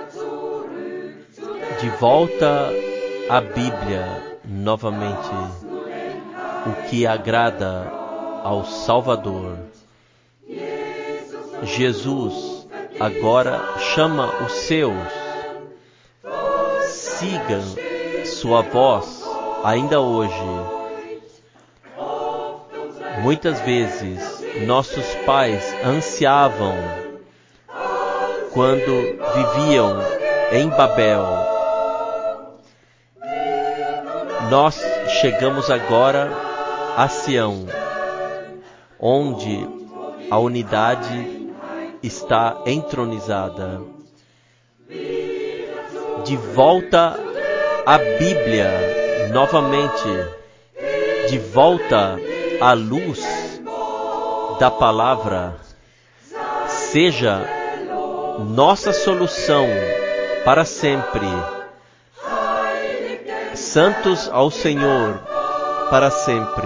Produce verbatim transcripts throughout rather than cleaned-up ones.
De volta à Bíblia novamente, o que agrada ao Salvador. Jesus agora chama os seus. Sigam sua voz ainda hoje. Muitas vezes nossos pais ansiavam quando viviam em Babel. Nós chegamos agora a Sião, onde a unidade está entronizada. De volta à Bíblia novamente, de volta à luz da palavra, seja nossa solução para sempre. Santos ao Senhor para sempre.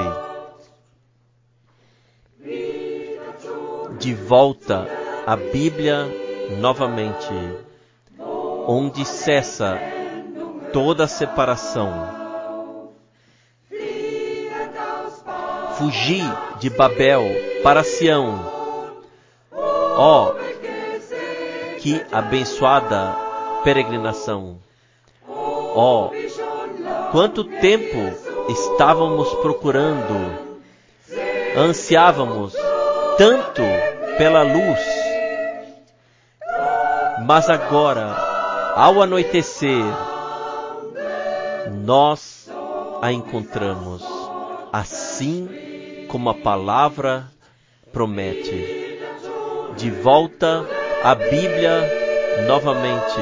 De volta à Bíblia novamente, onde cessa toda separação. Fugi de Babel para Sião. Ó, oh, que abençoada peregrinação! Ó, oh, quanto tempo estávamos procurando, ansiávamos tanto pela luz, mas agora, ao anoitecer, nós a encontramos, assim como a palavra promete. De volta à Bíblia novamente,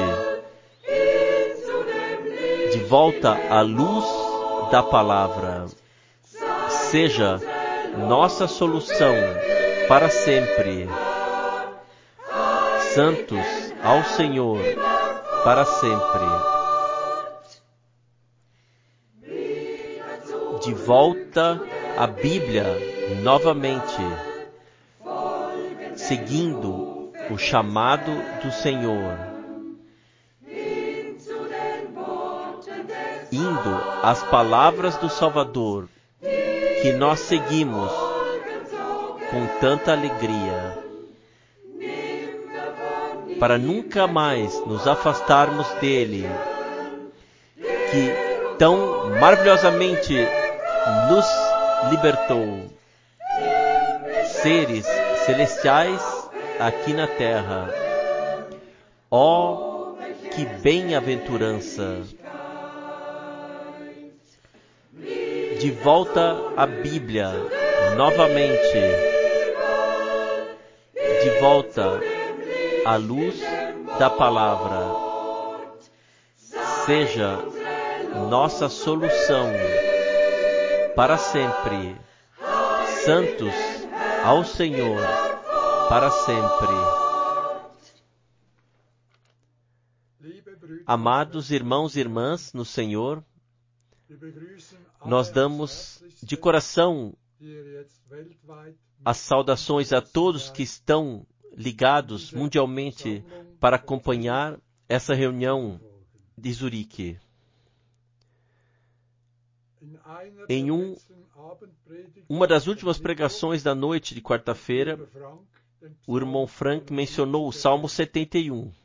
de volta à luz da palavra, seja nossa solução para sempre. Santos ao Senhor para sempre. De volta à Bíblia novamente, seguindo o chamado do Senhor, indo às palavras do Salvador, que nós seguimos com tanta alegria, para nunca mais nos afastarmos dele, que tão maravilhosamente nos libertou. Seres celestiais aqui na terra. Ó, que bem-aventurança! De volta à Bíblia novamente, de volta à luz da palavra, seja nossa solução para sempre. Santos ao Senhor para sempre. Amados irmãos e irmãs no Senhor, nós damos de coração as saudações a todos que estão ligados mundialmente para acompanhar essa reunião de Zurique. Em um, uma das últimas pregações da noite de quarta-feira, o irmão Frank mencionou o Salmo setenta e um.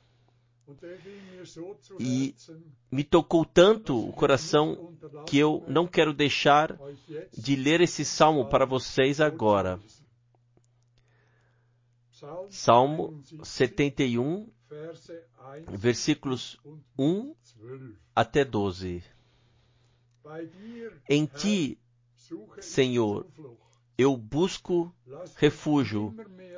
E me tocou tanto o coração que eu não quero deixar de ler esse salmo para vocês agora. Salmo setenta e um, versículos um até doze. Em ti, Senhor, eu busco refúgio.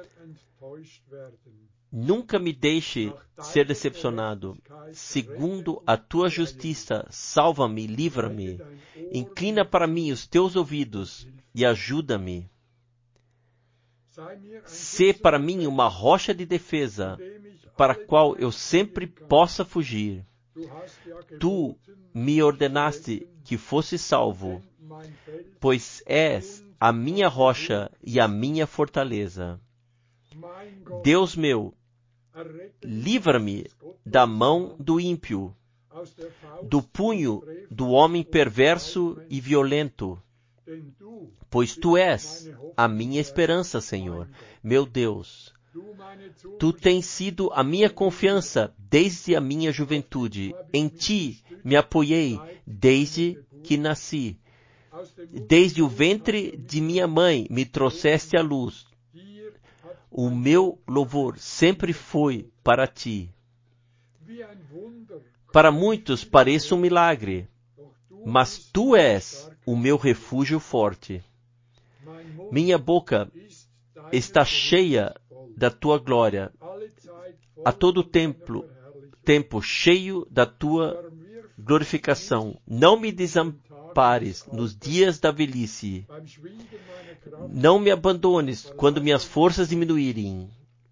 Nunca me deixe ser decepcionado. Segundo a tua justiça, salva-me, livra-me. Inclina para mim os teus ouvidos e ajuda-me. Sê para mim uma rocha de defesa, para a qual eu sempre possa fugir. Tu me ordenaste que fosse salvo, pois és a minha rocha e a minha fortaleza. Deus meu, livra-me da mão do ímpio, do punho do homem perverso e violento, pois Tu és a minha esperança, Senhor, meu Deus. Tu tens sido a minha confiança desde a minha juventude. Em Ti me apoiei desde que nasci. Desde o ventre de minha mãe me trouxeste à luz. O meu louvor sempre foi para Ti. Para muitos pareço um milagre, mas Tu és o meu refúgio forte. Minha boca está cheia da Tua glória, a todo tempo, tempo cheio da Tua glorificação. Não me desampares nos dias da velhice. Não me abandones quando minhas forças diminuírem,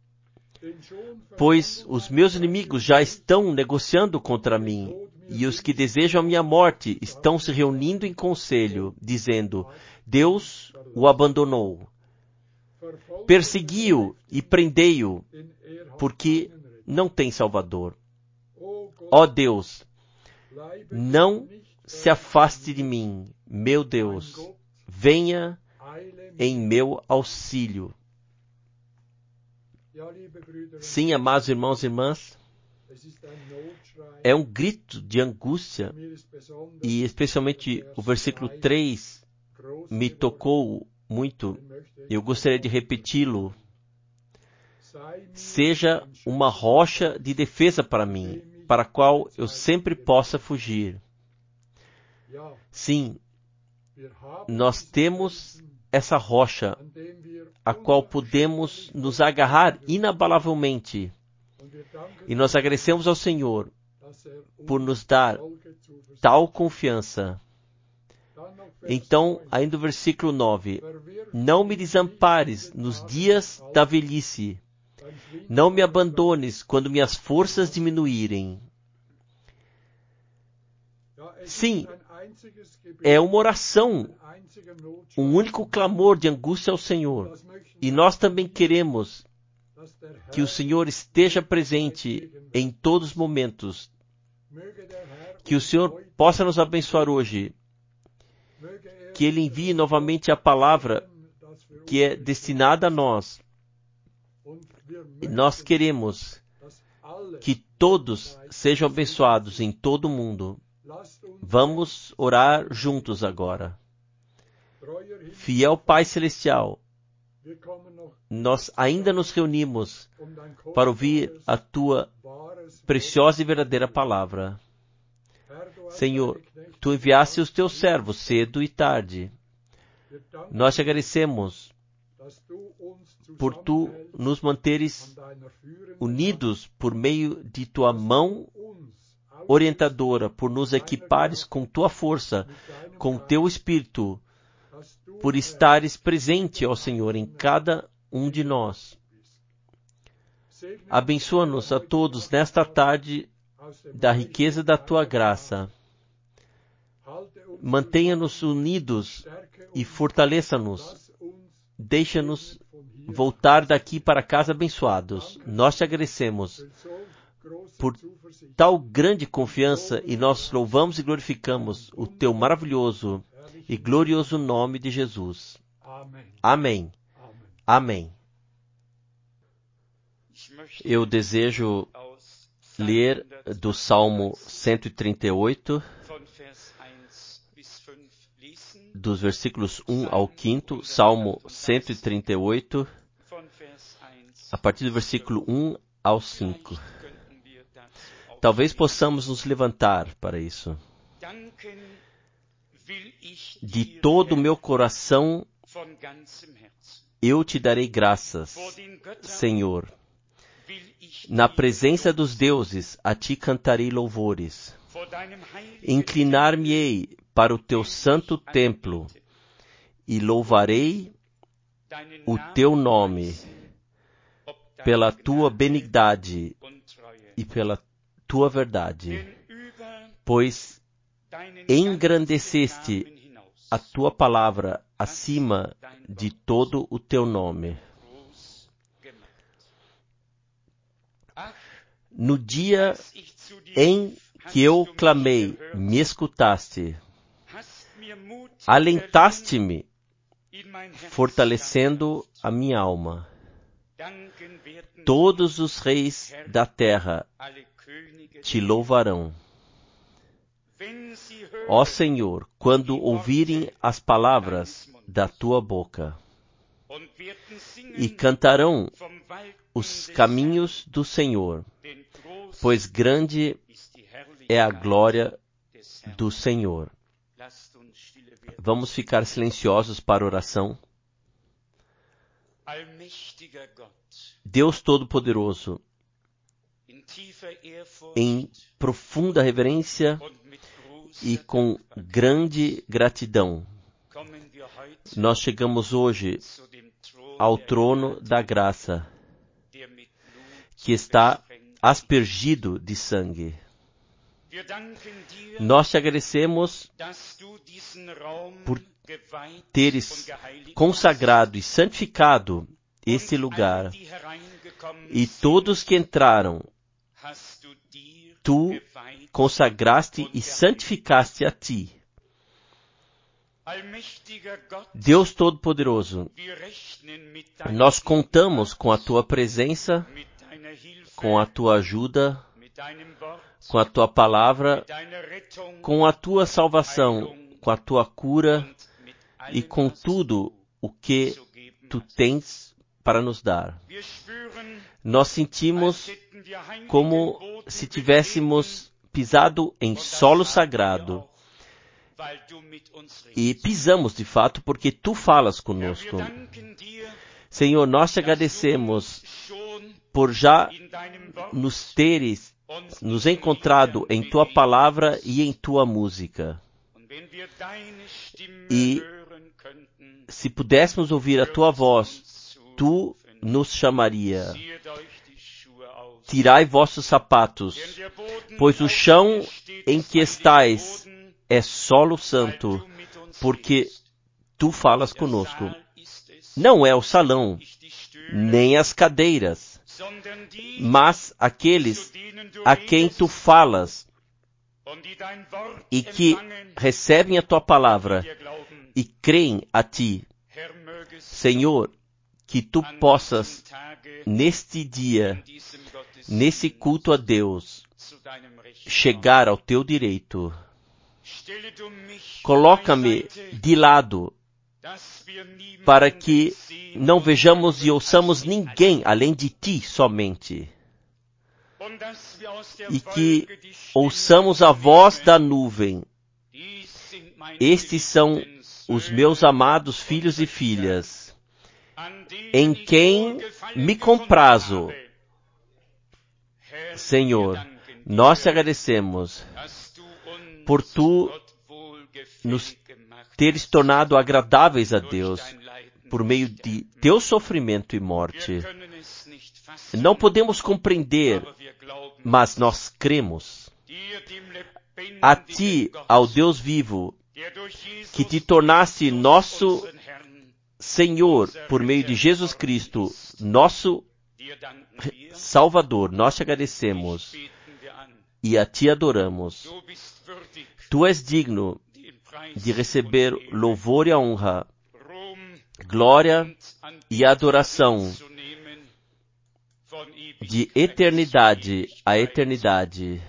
pois os meus inimigos já estão negociando contra mim, e os que desejam a minha morte estão se reunindo em conselho, dizendo: Deus o abandonou. Persegui-o e prendei-o, porque não tem Salvador. Ó Deus, não se afaste de mim, meu Deus. Venha em meu auxílio. Sim, amados irmãos e irmãs, é um grito de angústia, e especialmente o versículo três me tocou muito. Eu gostaria de repeti-lo. Seja uma rocha de defesa para mim, para a qual eu sempre possa fugir. Sim, nós temos essa rocha, a qual podemos nos agarrar inabalavelmente. E nós agradecemos ao Senhor por nos dar tal confiança. Então, ainda o versículo nove. Não me desampares nos dias da velhice. Não me abandones quando minhas forças diminuírem. Sim, é uma oração, um único clamor de angústia ao Senhor. E nós também queremos que o Senhor esteja presente em todos os momentos. Que o Senhor possa nos abençoar hoje. Que Ele envie novamente a palavra que é destinada a nós. E nós queremos que todos sejam abençoados em todo o mundo. Vamos orar juntos agora. Fiel Pai Celestial, nós ainda nos reunimos para ouvir a Tua preciosa e verdadeira palavra. Senhor, Tu enviaste os Teus servos cedo e tarde. Nós te agradecemos por Tu nos manteres unidos por meio de Tua mão orientadora, por nos equipares com Tua força, com Teu Espírito, por estares presente, ó Senhor, em cada um de nós. Abençoa-nos a todos nesta tarde da riqueza da Tua graça. Mantenha-nos unidos e fortaleça-nos. Deixa-nos voltar daqui para casa abençoados. Nós te agradecemos por tal grande confiança e nós louvamos e glorificamos o Teu maravilhoso e glorioso nome de Jesus. Amém. Amém. Eu desejo ler do Salmo cento e trinta e oito, dos versículos um ao cinco, Salmo cento e trinta e oito, a partir do versículo um ao cinco. Talvez possamos nos levantar para isso. De todo o meu coração eu te darei graças, Senhor. Na presença dos deuses a ti cantarei louvores. Inclinar-me-ei para o teu santo templo e louvarei o teu nome pela tua benignidade e pela tua verdade, pois engrandeceste a tua palavra acima de todo o teu nome. No dia em que eu clamei, me escutaste. Alentaste-me, fortalecendo a minha alma. Todos os reis da terra te louvarão. Ó Senhor, quando ouvirem as palavras da tua boca, e cantarão os caminhos do Senhor, pois grande é a glória do Senhor. Vamos ficar silenciosos para a oração. Deus Todo-Poderoso, em profunda reverência e com grande gratidão, nós chegamos hoje ao trono da graça, que está aspergido de sangue. Nós te agradecemos por teres consagrado e santificado este lugar, e todos que entraram, tu consagraste e santificaste a ti. Deus Todo-Poderoso, nós contamos com a tua presença, com a tua ajuda, com a tua palavra, com a tua salvação, com a tua cura e com tudo o que tu tens para nos dar. Nós sentimos como se tivéssemos pisado em solo sagrado, e pisamos de fato porque tu falas conosco. Senhor, nós te agradecemos por já nos teres nos encontrado em tua palavra e em tua música. E se pudéssemos ouvir a tua voz, tu nos chamaria. Tirai vossos sapatos, pois o chão em que estais é solo santo, porque tu falas conosco. Não é o salão, nem as cadeiras, mas aqueles a quem tu falas e que recebem a tua palavra e creem a ti. Senhor, que tu possas, neste dia, nesse culto a Deus, chegar ao teu direito. Coloca-me de lado, para que não vejamos e ouçamos ninguém além de ti somente. E que ouçamos a voz da nuvem. Estes são os meus amados filhos e filhas, em quem me comprazo. Senhor, nós te agradecemos por tu nos teres tornado agradáveis a Deus por meio de teu sofrimento e morte. Não podemos compreender, mas nós cremos. A ti, ao Deus vivo, que te tornaste nosso Senhor por meio de Jesus Cristo, nosso Salvador, nós te agradecemos e a ti adoramos. Tu és digno de receber louvor e a honra, glória e adoração de eternidade a eternidade.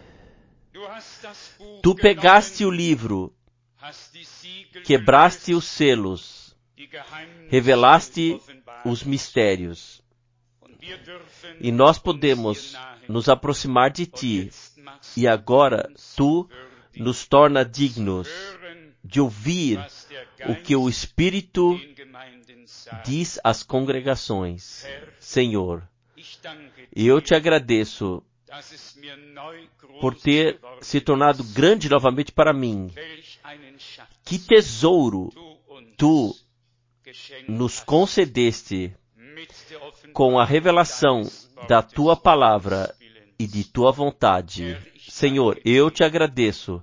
Tu pegaste o livro, quebraste os selos, revelaste os mistérios, e nós podemos nos aproximar de ti, e agora tu nos torna dignos de ouvir o que o Espírito diz às congregações. Senhor, eu te agradeço por ter se tornado grande novamente para mim. Que tesouro tu nos concedeste com a revelação da tua palavra e de tua vontade. Senhor, eu te agradeço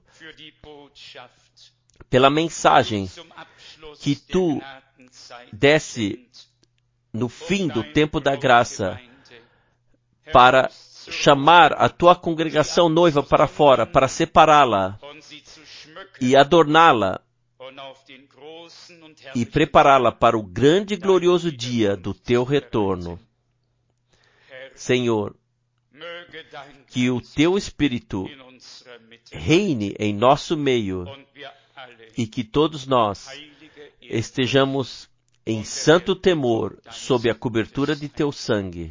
pela mensagem que tu desse no fim do tempo da graça para chamar a tua congregação noiva para fora, para separá-la e adorná-la e prepará-la para o grande e glorioso dia do teu retorno. Senhor, que o teu Espírito reine em nosso meio e que todos nós estejamos em santo temor sob a cobertura de teu sangue.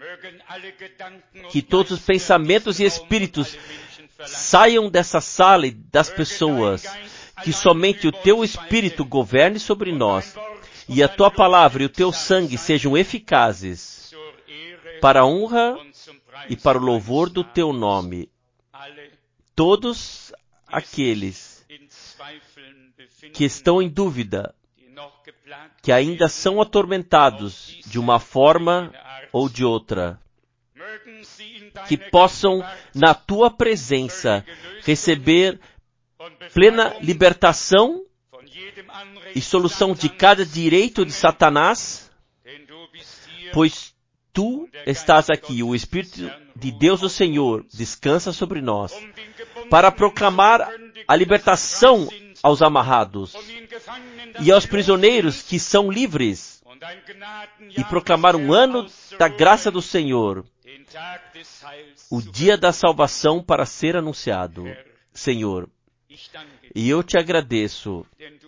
Que todos os pensamentos e espíritos saiam dessa sala e das pessoas. Que somente o teu Espírito governe sobre nós e a tua palavra e o teu sangue sejam eficazes para a honra e para o louvor do teu nome. Todos aqueles que estão em dúvida, que ainda são atormentados de uma forma ou de outra, que possam, na tua presença, receber plena libertação e solução de cada direito de Satanás, pois tu estás aqui, o Espírito de Deus, o Senhor, descansa sobre nós, para proclamar a libertação aos amarrados e aos prisioneiros que são livres, e proclamar um ano da graça do Senhor, o dia da salvação para ser anunciado. Senhor, e eu te agradeço,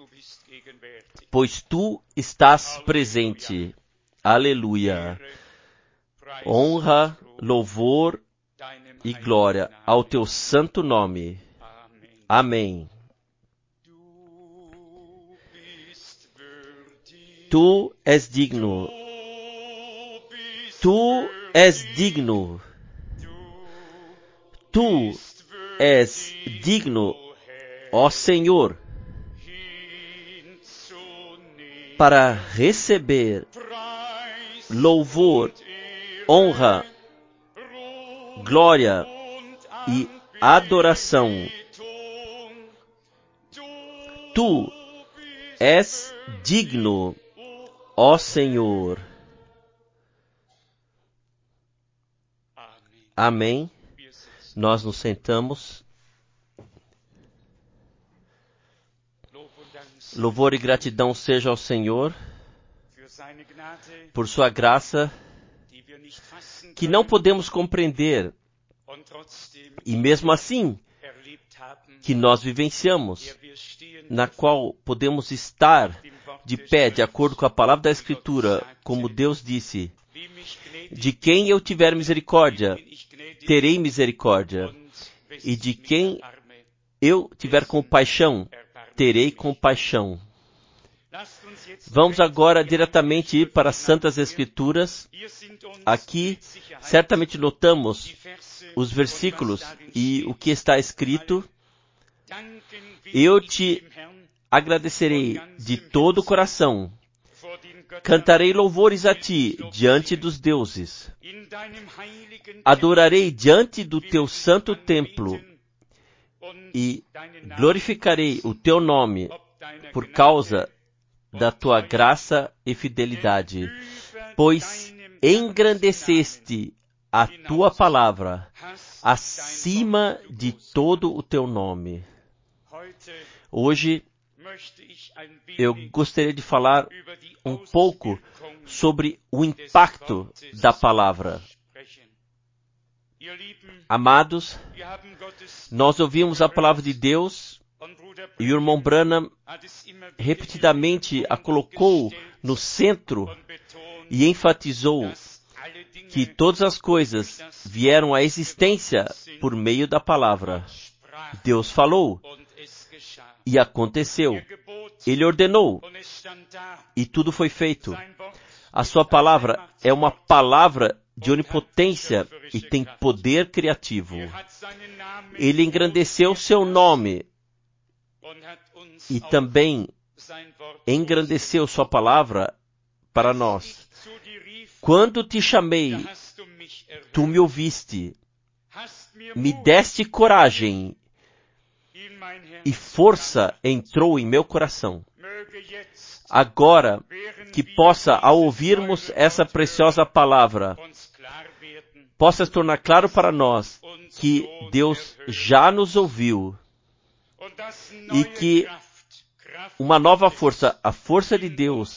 pois tu estás presente. Aleluia. Honra, louvor e glória ao teu santo nome. Amém. Tu és digno. Tu és digno. Tu és digno, ó Senhor, para receber louvor, honra, glória e adoração. Tu és digno, ó Senhor. Amém. Nós nos sentamos. Louvor e gratidão seja ao Senhor por sua graça, que não podemos compreender, e mesmo assim, que nós vivenciamos, na qual podemos estar de pé, de acordo com a palavra da Escritura, como Deus disse: de quem eu tiver misericórdia, terei misericórdia, e de quem eu tiver compaixão, terei compaixão. Vamos agora diretamente ir para as Santas Escrituras. Aqui, certamente notamos os versículos e o que está escrito. Eu te agradecerei de todo o coração. Cantarei louvores a ti diante dos deuses. Adorarei diante do teu santo templo e glorificarei o teu nome por causa da tua graça e fidelidade, pois engrandeceste a tua palavra acima de todo o teu nome. Hoje eu gostaria de falar um pouco sobre o impacto da palavra. Amados, nós ouvimos a palavra de Deus e o irmão Branham repetidamente a colocou no centro e enfatizou que todas as coisas vieram à existência por meio da palavra. Deus falou e aconteceu. Ele ordenou e tudo foi feito. A sua palavra é uma palavra de onipotência e tem poder criativo. Ele engrandeceu seu nome e também engrandeceu sua palavra para nós. Quando te chamei, tu me ouviste, me deste coragem e força entrou em meu coração. Agora, que possa, ao ouvirmos essa preciosa palavra, possa se tornar claro para nós que Deus já nos ouviu e que uma nova força, a força de Deus,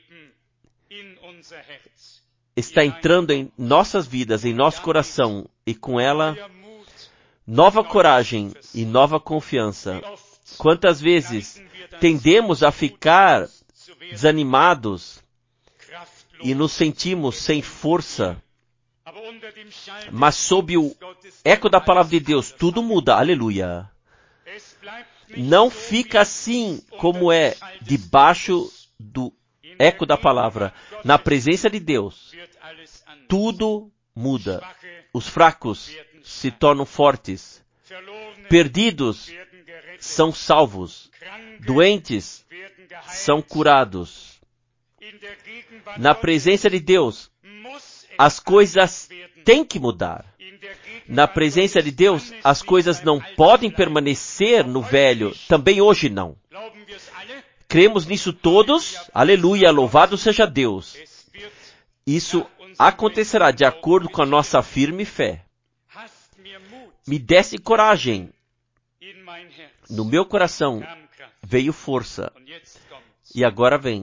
está entrando em nossas vidas, em nosso coração, e com ela, nova coragem e nova confiança. Quantas vezes tendemos a ficar desanimados e nos sentimos sem força, mas sob o eco da palavra de Deus, tudo muda, aleluia. Não fica assim como é, debaixo do eco da palavra. Na presença de Deus, tudo muda. Os fracos se tornam fortes. Perdidos são salvos. Doentes são curados. Na presença de Deus, as coisas têm que mudar. Na presença de Deus, as coisas não podem permanecer no velho, também hoje não. Cremos nisso todos? Aleluia, louvado seja Deus. Isso acontecerá de acordo com a nossa firme fé. Me desse coragem. No meu coração veio força. E agora vem.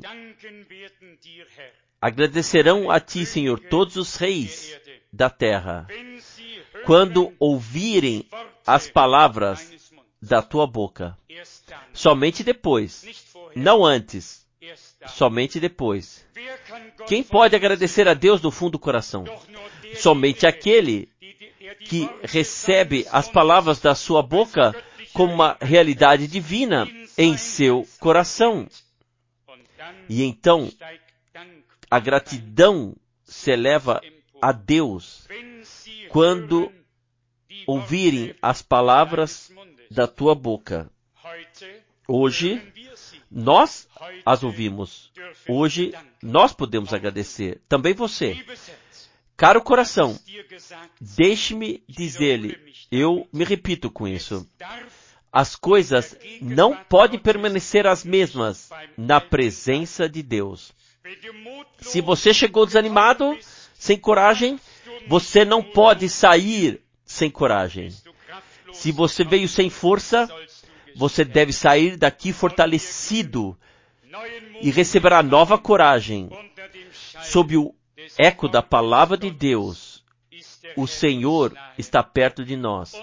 Agradecerão a Ti, Senhor, todos os reis da terra, quando ouvirem as palavras da Tua boca. Somente depois, não antes, somente depois. Quem pode agradecer a Deus do fundo do coração? Somente aquele que recebe as palavras da sua boca como uma realidade divina em seu coração. E então, a gratidão se eleva a Deus quando ouvirem as palavras da tua boca. Hoje, nós as ouvimos. Hoje, nós podemos agradecer. Também você. Caro coração, deixe-me dizer-lhe, eu me repito com isso. As coisas não podem permanecer as mesmas na presença de Deus. Se você chegou desanimado, sem coragem, você não pode sair sem coragem. Se você veio sem força, você deve sair daqui fortalecido e receberá nova coragem. Sob o eco da palavra de Deus, o Senhor está perto de nós.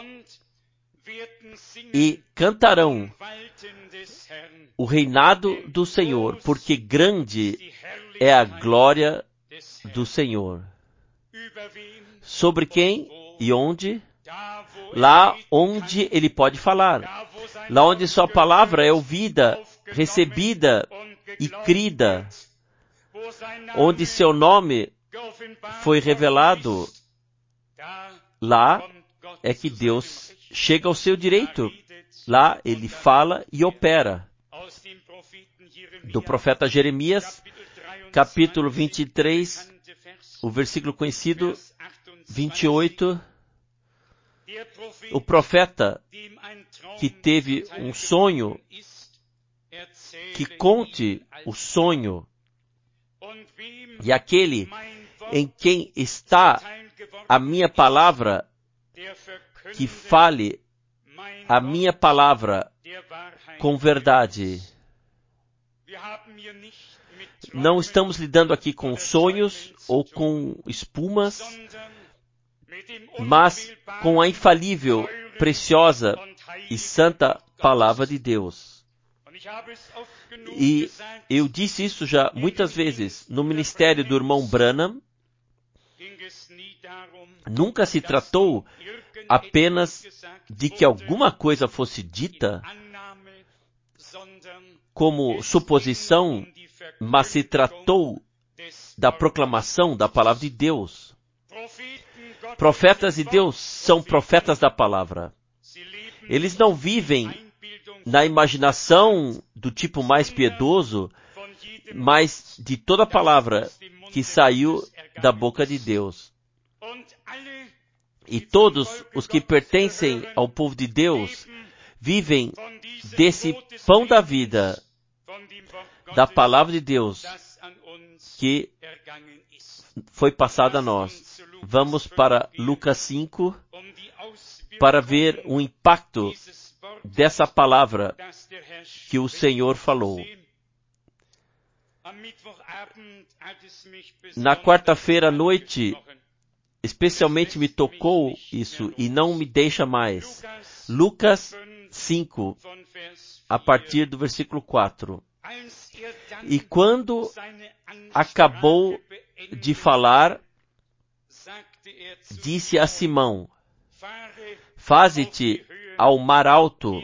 E cantarão o reinado do Senhor, porque grande é a glória do Senhor. Sobre quem e onde? Lá onde ele pode falar. Lá onde sua palavra é ouvida, recebida e crida. Onde seu nome foi revelado. Lá é que Deus chega ao seu direito. Lá ele fala e opera. Do profeta Jeremias, capítulo vinte e três, o versículo conhecido, vinte e oito. O profeta que teve um sonho, que conte o sonho, e aquele em quem está a minha palavra, que fale a minha palavra com verdade. Não estamos lidando aqui com sonhos ou com espumas, mas com a infalível, preciosa e santa palavra de Deus. E eu disse isso já muitas vezes no ministério do irmão Branham. Nunca se tratou apenas de que alguma coisa fosse dita como suposição, mas se tratou da proclamação da palavra de Deus. Profetas de Deus são profetas da palavra. Eles não vivem na imaginação do tipo mais piedoso, mas de toda a palavra que saiu da boca de Deus. E todos os que pertencem ao povo de Deus vivem desse pão da vida, da palavra de Deus, que foi passada a nós. vamos para Lucas cinco para ver o impacto dessa palavra que o Senhor falou. Na quarta-feira à noite, especialmente me tocou isso e não me deixa mais. Lucas cinco, a partir do versículo quatro. E quando acabou de falar, disse a Simão: Faze-te ao mar alto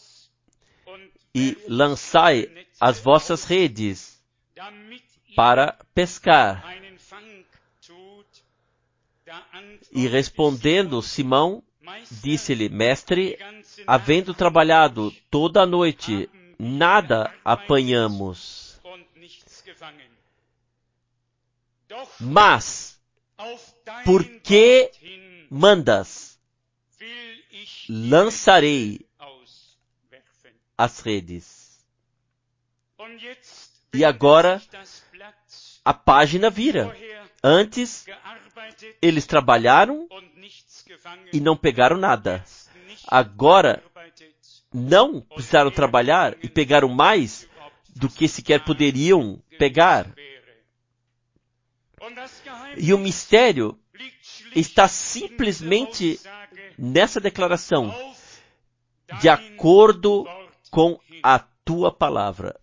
e lançai as vossas redes para pescar. E respondendo Simão, disse-lhe: Mestre, havendo trabalhado toda a noite, nada apanhamos. Mas, por que mandas? Lançarei as redes. E agora, a página vira. Antes, eles trabalharam e não pegaram nada. Agora, não precisaram trabalhar e pegaram mais do que sequer poderiam pegar. E o mistério está simplesmente nessa declaração: de acordo com a tua palavra.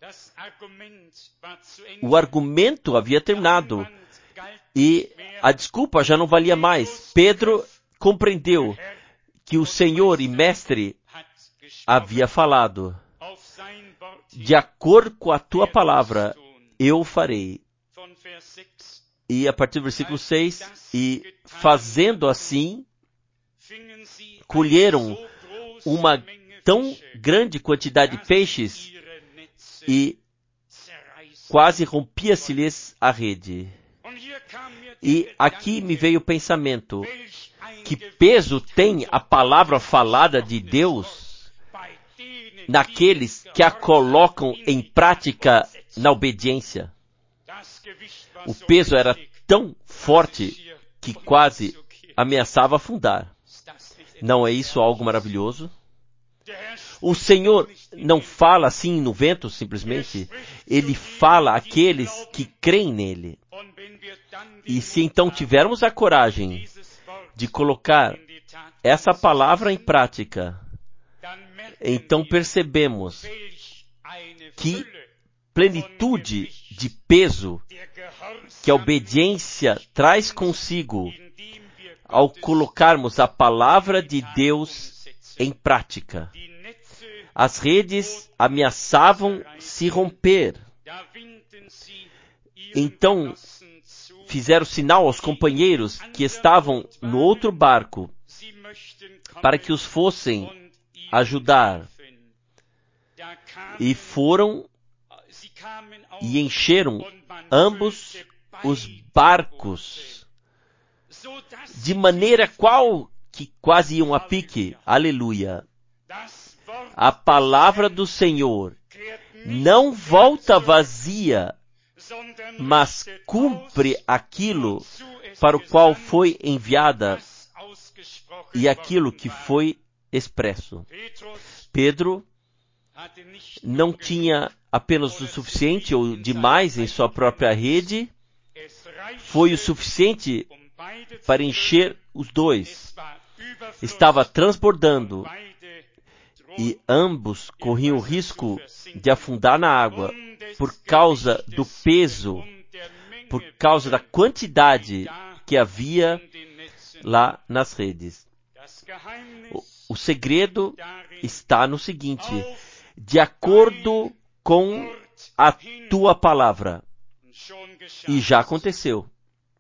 O argumento havia terminado e a desculpa já não valia mais. Pedro compreendeu que o Senhor e Mestre havia falado: de acordo com a tua palavra, eu farei. E a partir do versículo seis, e fazendo assim, colheram uma tão grande quantidade de peixes e quase rompia-se-lhes a rede. E aqui me veio o pensamento: que peso tem a palavra falada de Deus naqueles que a colocam em prática na obediência? O peso era tão forte que quase ameaçava afundar. Não é isso algo maravilhoso? O Senhor não fala assim no vento simplesmente. Ele fala àqueles que creem nele. E se então tivermos a coragem de colocar essa palavra em prática, então percebemos que plenitude de peso que a obediência traz consigo ao colocarmos a palavra de Deus em prática. As redes ameaçavam se romper. Então, fizeram sinal aos companheiros que estavam no outro barco para que os fossem ajudar. E foram e encheram ambos os barcos, de maneira qual que quase iam a pique. Aleluia! A palavra do Senhor não volta vazia, mas cumpre aquilo para o qual foi enviada e aquilo que foi expresso. Pedro não tinha apenas o suficiente ou demais em sua própria rede, foi o suficiente para encher os dois. Estava transbordando e ambos corriam o risco de afundar na água por causa do peso, por causa da quantidade que havia lá nas redes. O, o segredo está no seguinte: de acordo com a tua palavra. E já aconteceu.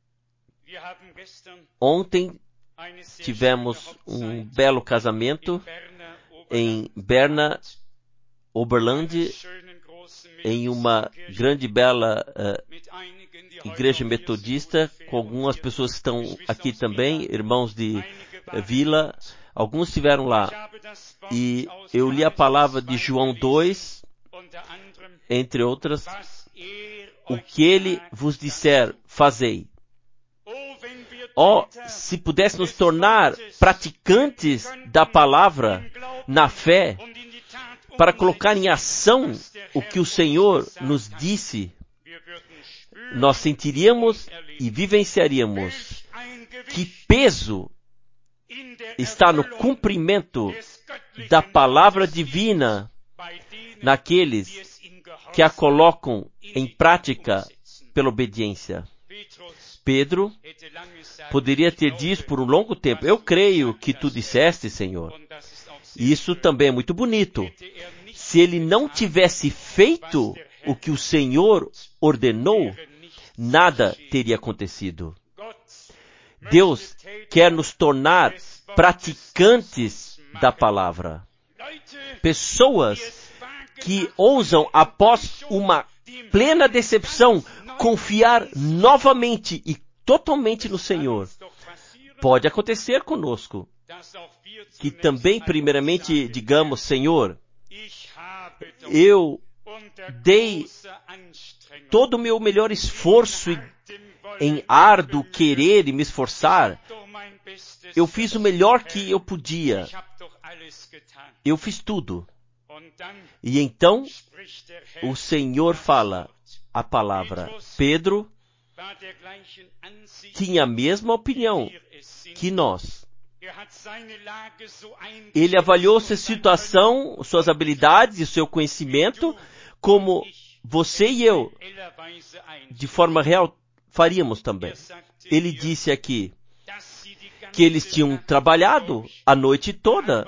Ontem tivemos um belo casamento em Berna, Oberland, em uma grande e bela uh, igreja metodista, com algumas pessoas que estão aqui também, irmãos de uh, Vila. Alguns estiveram lá. E eu li a palavra de João dois, entre outras: o que ele vos disser, fazei. Ó, oh, se pudéssemos tornar praticantes da palavra na fé, para colocar em ação o que o Senhor nos disse, nós sentiríamos e vivenciaríamos que peso está no cumprimento da palavra divina naqueles que a colocam em prática pela obediência. Pedro poderia ter dito por um longo tempo: eu creio que tu disseste, Senhor. E isso também é muito bonito. Se ele não tivesse feito o que o Senhor ordenou, nada teria acontecido. Deus quer nos tornar praticantes da palavra. Pessoas que ousam, após uma plena decepção, confiar novamente e totalmente no Senhor. Pode acontecer conosco que também, primeiramente, digamos: Senhor, eu dei todo o meu melhor esforço em árduo querer e me esforçar. Eu fiz o melhor que eu podia. Eu fiz tudo. E então, o Senhor fala a palavra. Pedro tinha a mesma opinião que nós. Ele avaliou sua situação, suas habilidades e seu conhecimento como você e eu, de forma real, faríamos também. Ele disse aqui que eles tinham trabalhado a noite toda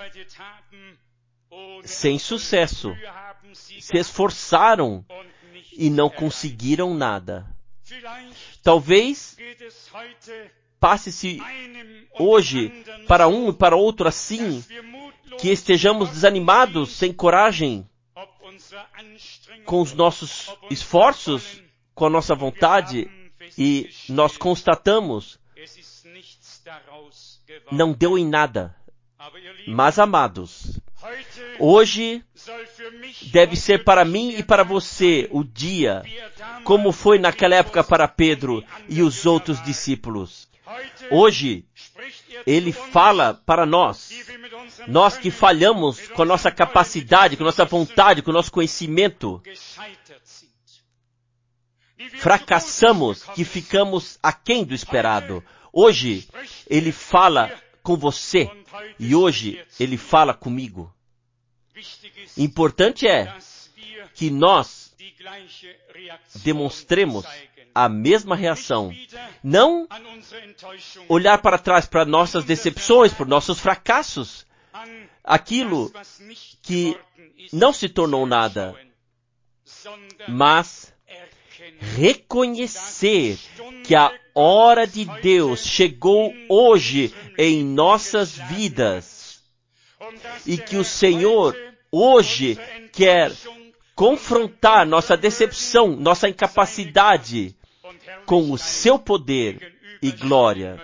sem sucesso. Se esforçaram e não conseguiram nada. Talvez passe-se hoje para um e para outro assim, que estejamos desanimados, sem coragem, com os nossos esforços, com a nossa vontade, e nós constatamos, não deu em nada. Mas, amados, hoje deve ser para mim e para você o dia, como foi naquela época para Pedro e os outros discípulos. Hoje, ele fala para nós, nós que falhamos com a nossa capacidade, com a nossa vontade, com o nosso conhecimento, fracassamos, que ficamos aquém do esperado. Hoje, ele fala com você e hoje ele fala comigo. Importante é que nós demonstremos a mesma reação. Não olhar para trás para nossas decepções, por nossos fracassos, aquilo que não se tornou nada, mas reconhecer que a hora de Deus chegou hoje em nossas vidas e que o Senhor hoje quer confrontar nossa decepção, nossa incapacidade com o seu poder e glória,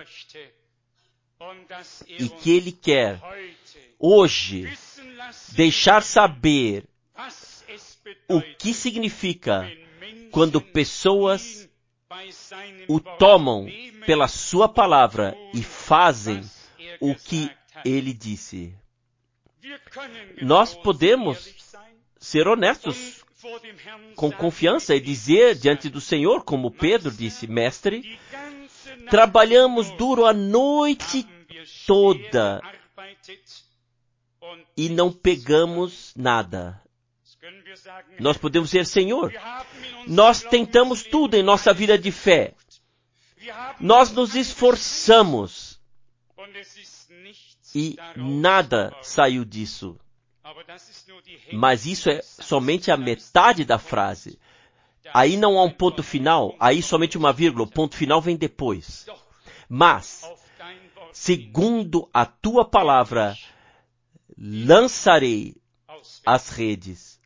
e que Ele quer hoje deixar saber o que significa quando pessoas o tomam pela sua palavra e fazem o que ele disse. Nós podemos ser honestos com confiança e dizer diante do Senhor, como Pedro disse: Mestre, trabalhamos duro a noite toda e não pegamos nada. Nós podemos dizer: Senhor, nós tentamos tudo em nossa vida de fé. Nós nos esforçamos e nada saiu disso. Mas isso é somente a metade da frase. Aí não há um ponto final, aí somente uma vírgula, o ponto final vem depois. Mas, segundo a tua palavra, lançarei as redes.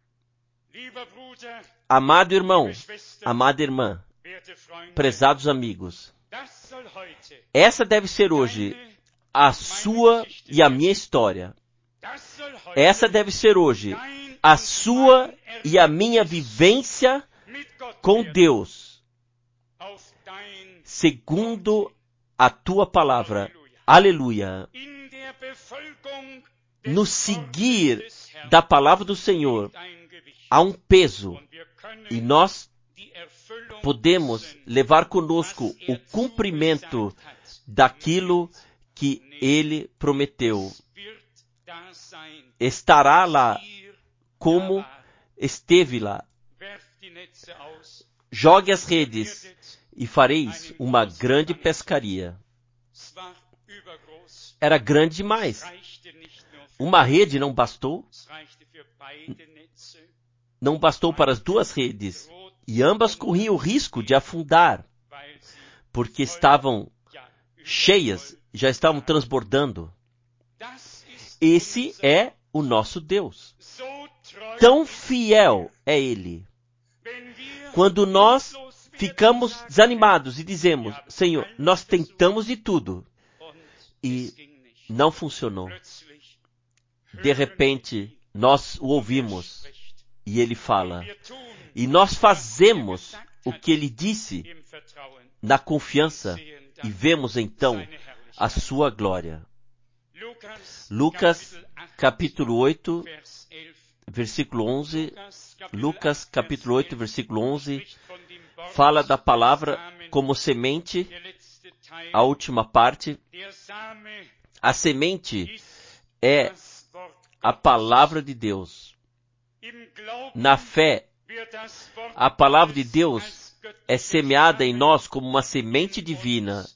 Amado irmão, amada irmã, prezados amigos, essa deve ser hoje a sua e a minha história. Essa deve ser hoje a sua e a minha vivência com Deus, segundo a tua palavra. Aleluia. No seguir da palavra do Senhor, há um peso, e nós podemos levar conosco o cumprimento daquilo que Ele prometeu. Estará lá como esteve lá. Jogue as redes e fareis uma grande pescaria. Era grande demais. Uma rede não bastou. Não bastou para as duas redes. E ambas corriam o risco de afundar, porque estavam cheias, já estavam transbordando. Esse é o nosso Deus. Tão fiel é Ele. Quando nós ficamos desanimados e dizemos, Senhor, nós tentamos de tudo e não funcionou. De repente, nós o ouvimos e Ele fala. E nós fazemos o que Ele disse na confiança e vemos então a sua glória. Lucas capítulo oito, versículo onze. Lucas capítulo oito, versículo onze, fala da palavra como semente, a última parte. A semente é a palavra de Deus. Na fé, a palavra de Deus é semeada em nós como uma semente divina.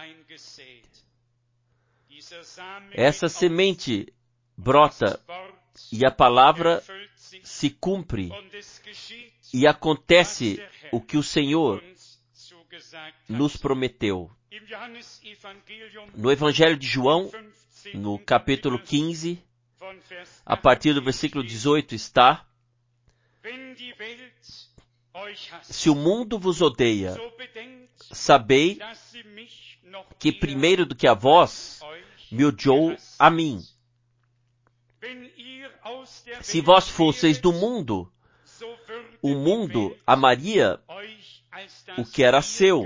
Essa semente brota e a palavra se cumpre e acontece o que o Senhor nos prometeu. No Evangelho de João, no capítulo quinze, a partir do versículo dezoito está: se o mundo vos odeia, sabei que primeiro do que a vós, me odiou a mim. Se vós fosseis do mundo, o mundo amaria o que era seu.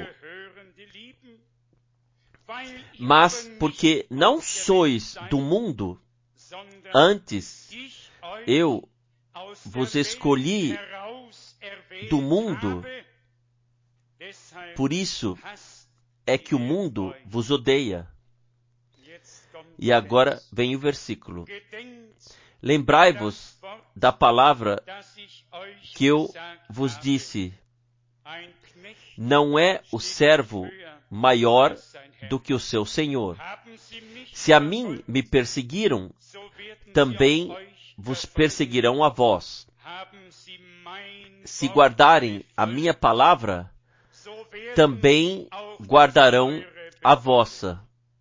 Mas porque não sois do mundo, antes eu vos escolhi do mundo, por isso é que o mundo vos odeia. E agora vem o versículo. Lembrai-vos da palavra que eu vos disse. Não é o servo maior do que o seu senhor. Se a mim me perseguiram, também vos perseguirão a vós. Se guardarem a minha palavra, também guardarão a vossa.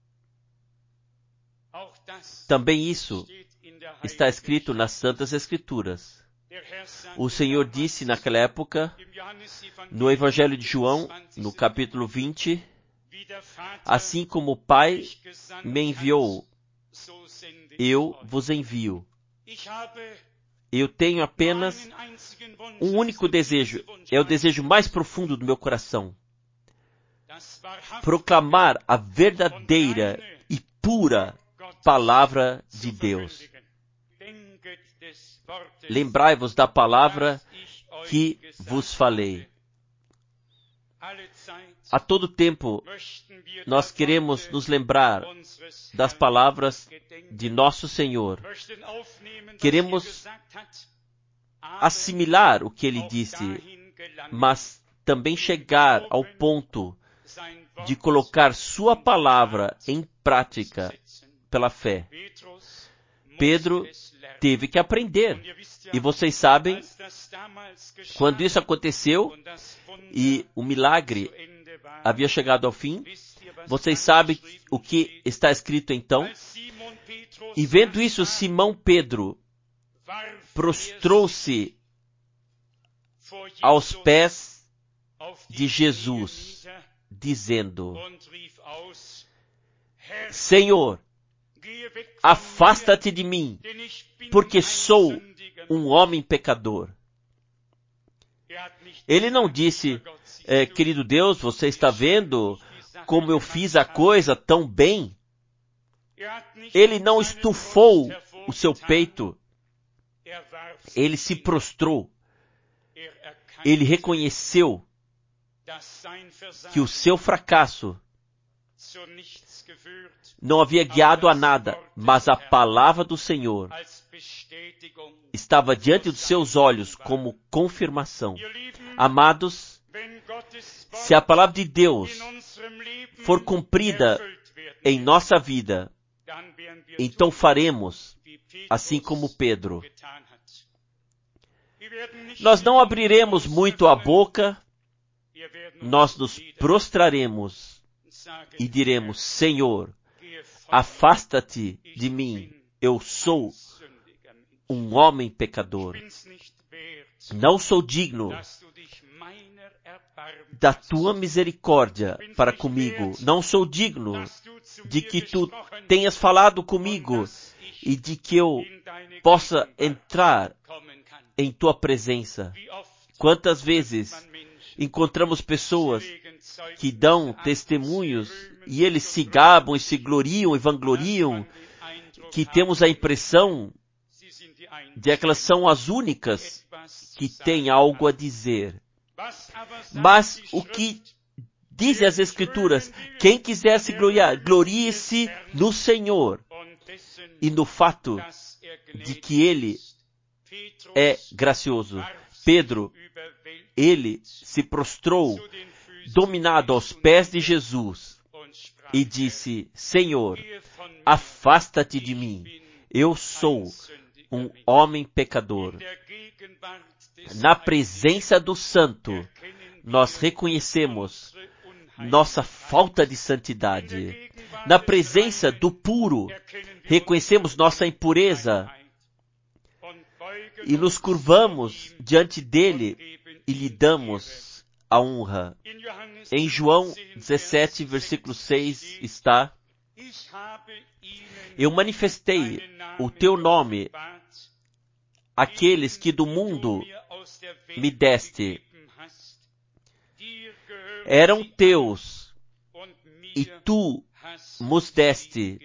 Também isso está escrito nas Santas Escrituras. O Senhor disse naquela época, no Evangelho de João, no capítulo vinte, assim como o Pai me enviou, eu vos envio. Eu tenho apenas um único desejo, é o desejo mais profundo do meu coração. Proclamar a verdadeira e pura palavra de Deus. Lembrai-vos da palavra que vos falei. A todo tempo, nós queremos nos lembrar das palavras de nosso Senhor. Queremos assimilar o que Ele disse, mas também chegar ao ponto de colocar Sua palavra em prática pela fé. Pedro teve que aprender. E vocês sabem, quando isso aconteceu e o milagre havia chegado ao fim, vocês sabem o que está escrito então? E vendo isso, Simão Pedro prostrou-se aos pés de Jesus, dizendo: Senhor, afasta-te de mim, porque sou um homem pecador. Ele não disse, eh, querido Deus, você está vendo como eu fiz a coisa tão bem, ele não estufou o seu peito, ele se prostrou, ele reconheceu que o seu fracasso não havia guiado a nada, mas a palavra do Senhor estava diante dos seus olhos como confirmação. Amados, se a palavra de Deus for cumprida em nossa vida, então faremos assim como Pedro. Nós não abriremos muito a boca, nós nos prostraremos e diremos: Senhor, afasta-te de mim, eu sou um homem pecador. Não sou digno da tua misericórdia para comigo. Não sou digno de que tu tenhas falado comigo e de que eu possa entrar em tua presença. Quantas vezes encontramos pessoas que dão testemunhos e eles se gabam e se gloriam e vangloriam, que temos a impressão de que elas são as únicas que têm algo a dizer. Mas o que dizem as Escrituras? Quem quiser se gloriar, glorie-se no Senhor e no fato de que Ele é gracioso. Pedro, ele se prostrou, dominado aos pés de Jesus, e disse: Senhor, afasta-te de mim, eu sou um homem pecador. Na presença do Santo, nós reconhecemos nossa falta de santidade. Na presença do puro, reconhecemos nossa impureza e nos curvamos diante dele e lhe damos a honra. Em João dezessete, versículo seis está: Eu manifestei o teu nome àqueles que do mundo me deste. Eram teus, e tu nos deste,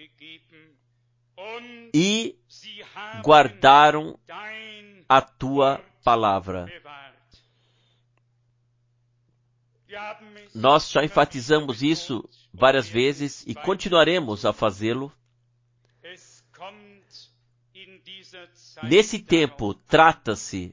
e guardaram a tua palavra. Nós já enfatizamos isso várias vezes e continuaremos a fazê-lo. Nesse tempo, trata-se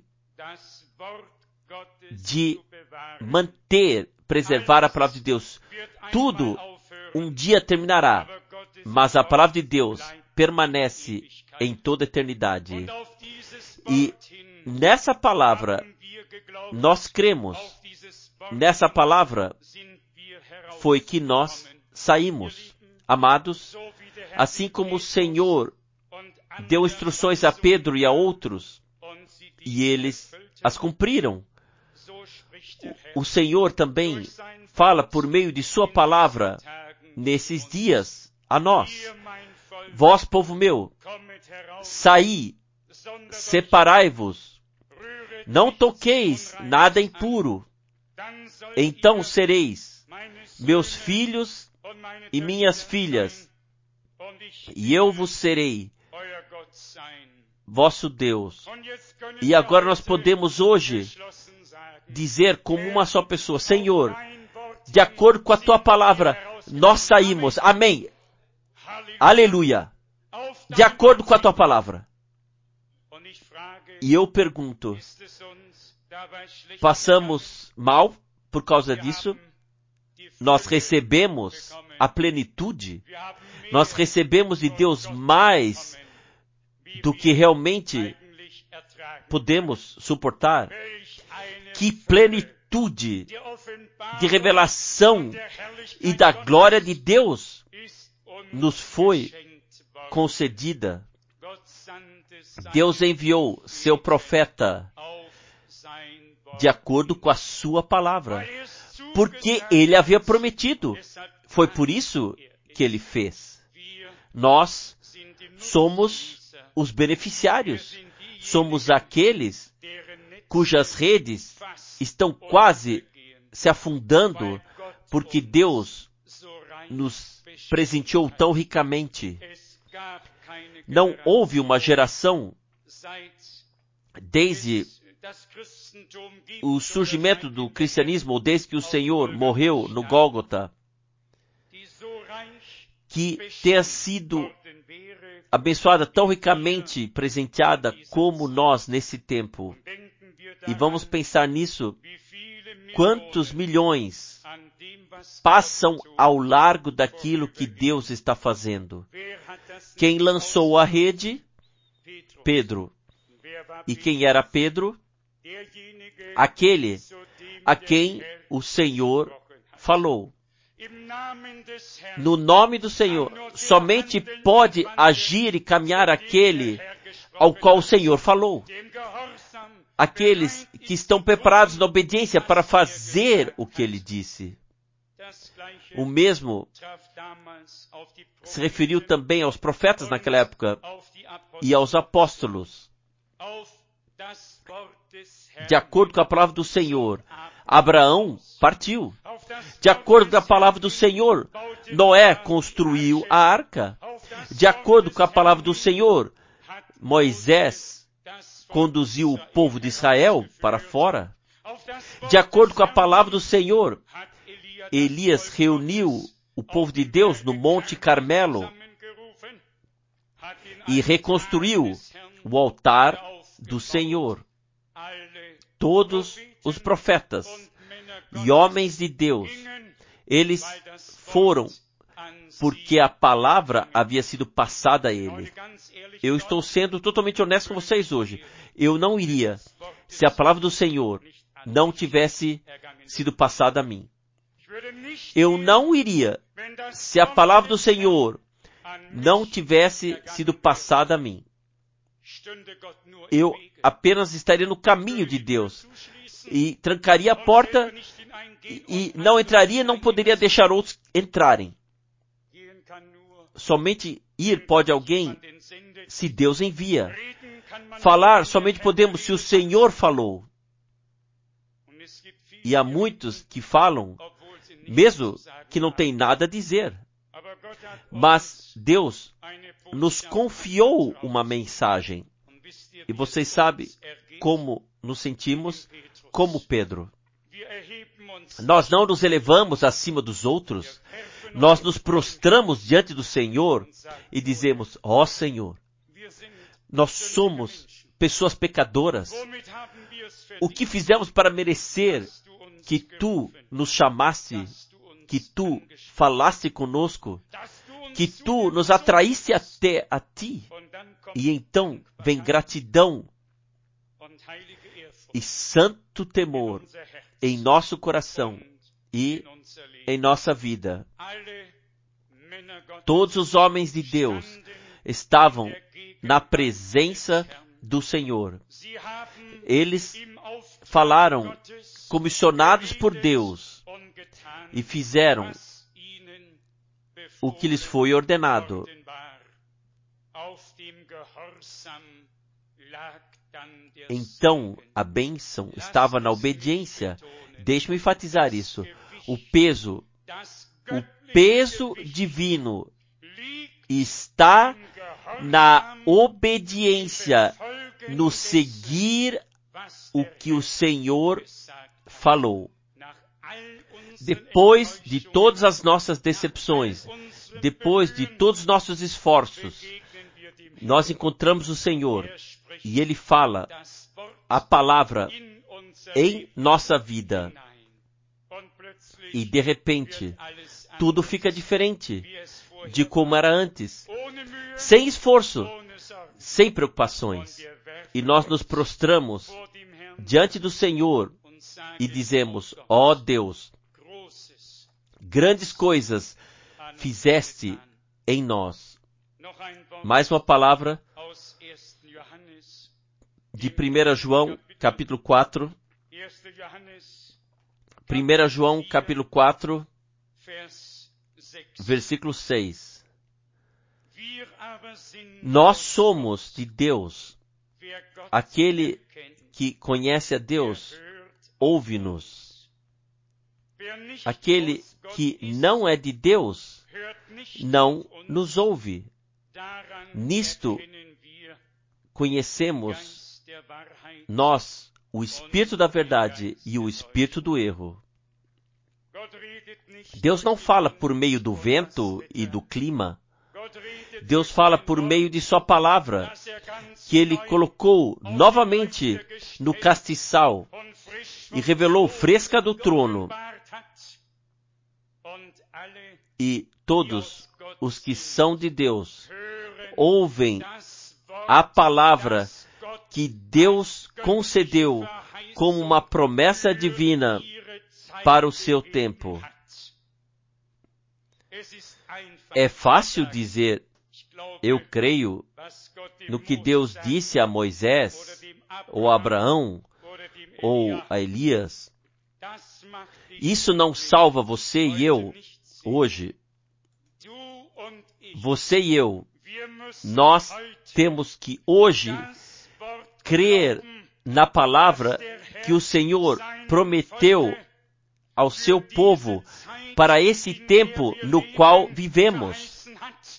de manter, preservar a palavra de Deus. Tudo um dia terminará, mas a palavra de Deus permanece em toda a eternidade. E nessa palavra, nós cremos. Nessa palavra foi que nós saímos. Amados, assim como o Senhor deu instruções a Pedro e a outros, e eles as cumpriram, o Senhor também fala por meio de sua palavra nesses dias a nós. Vós, povo meu, saí, separai-vos, não toqueis nada impuro, então sereis meus filhos e minhas filhas, e eu vos serei vosso Deus. E agora nós podemos hoje dizer como uma só pessoa: Senhor, de acordo com a tua palavra, nós saímos. Amém. Aleluia. De acordo com a tua palavra. E eu pergunto, passamos mal por causa disso? Nós recebemos a plenitude? Nós recebemos de Deus mais do que realmente podemos suportar? Que plenitude de revelação e da glória de Deus nos foi concedida. Deus enviou seu profeta de acordo com a sua palavra, porque ele havia prometido. Foi por isso que ele fez. Nós somos os beneficiários, somos aqueles cujas redes estão quase se afundando, porque Deus nos presenteou tão ricamente. Não houve uma geração, desde o surgimento do cristianismo, ou desde que o Senhor morreu no Gólgota, que tenha sido abençoada, tão ricamente presenteada como nós nesse tempo. E vamos pensar nisso. Quantos milhões passam ao largo daquilo que Deus está fazendo? Quem lançou a rede? Pedro. E quem era Pedro? Aquele a quem o Senhor falou. No nome do Senhor, somente pode agir e caminhar aquele ao qual o Senhor falou. Aqueles que estão preparados na obediência para fazer o que ele disse. O mesmo se referiu também aos profetas naquela época e aos apóstolos. De acordo com a palavra do Senhor, Abraão partiu. De acordo com a palavra do Senhor, Noé construiu a arca. De acordo com a palavra do Senhor, Moisés conduziu o povo de Israel para fora. De acordo com a palavra do Senhor, Elias reuniu o povo de Deus no Monte Carmelo e reconstruiu o altar do Senhor. Todos os profetas e homens de Deus, eles foram porque a palavra havia sido passada a ele. Eu estou sendo totalmente honesto com vocês hoje. Eu não iria se a palavra do Senhor não tivesse sido passada a mim. Eu não iria se a palavra do Senhor não tivesse sido passada a mim. Eu apenas estaria no caminho de Deus e trancaria a porta e, e não entraria, não poderia deixar outros entrarem. Somente ir pode alguém se Deus envia. Falar somente podemos se o Senhor falou. E há muitos que falam, mesmo que não tem nada a dizer. Mas Deus nos confiou uma mensagem. E vocês sabem como nos sentimos como Pedro. Nós não nos elevamos acima dos outros. Nós nos prostramos diante do Senhor e dizemos, ó oh, Senhor, nós somos pessoas pecadoras. O que fizemos para merecer que Tu nos chamaste, que Tu falaste conosco, que Tu nos atraísse até a Ti? E então vem gratidão e santo temor em nosso coração e em nossa vida. Todos os homens de Deus estavam na presença do Senhor. Eles falaram, comissionados por Deus, e fizeram o que lhes foi ordenado. Então, a bênção estava na obediência. Deixe-me enfatizar isso. O peso, o peso divino está na obediência, no seguir o que o Senhor falou. Depois de todas as nossas decepções, depois de todos os nossos esforços, nós encontramos o Senhor e Ele fala a palavra em nossa vida. E de repente, tudo fica diferente de como era antes. Sem esforço, sem preocupações. E nós nos prostramos diante do Senhor e dizemos, ó oh Deus, grandes coisas fizeste em nós. Mais uma palavra de primeira João, capítulo quatro. primeira João, capítulo quatro, versículo seis. Nós somos de Deus. Aquele que conhece a Deus, ouve-nos. Aquele que não é de Deus, não nos ouve. Nisto conhecemos nós o espírito da verdade e o espírito do erro. Deus não fala por meio do vento e do clima. Deus fala por meio de sua palavra, que Ele colocou novamente no castiçal e revelou fresca do trono. E todos os que são de Deus ouvem a palavra que Deus concedeu como uma promessa divina para o seu tempo. É fácil dizer, eu creio no que Deus disse a Moisés, ou a Abraão, ou a Elias. Isso não salva você e eu hoje. Você e eu, nós temos que hoje crer na palavra que o Senhor prometeu ao seu povo para esse tempo no qual vivemos.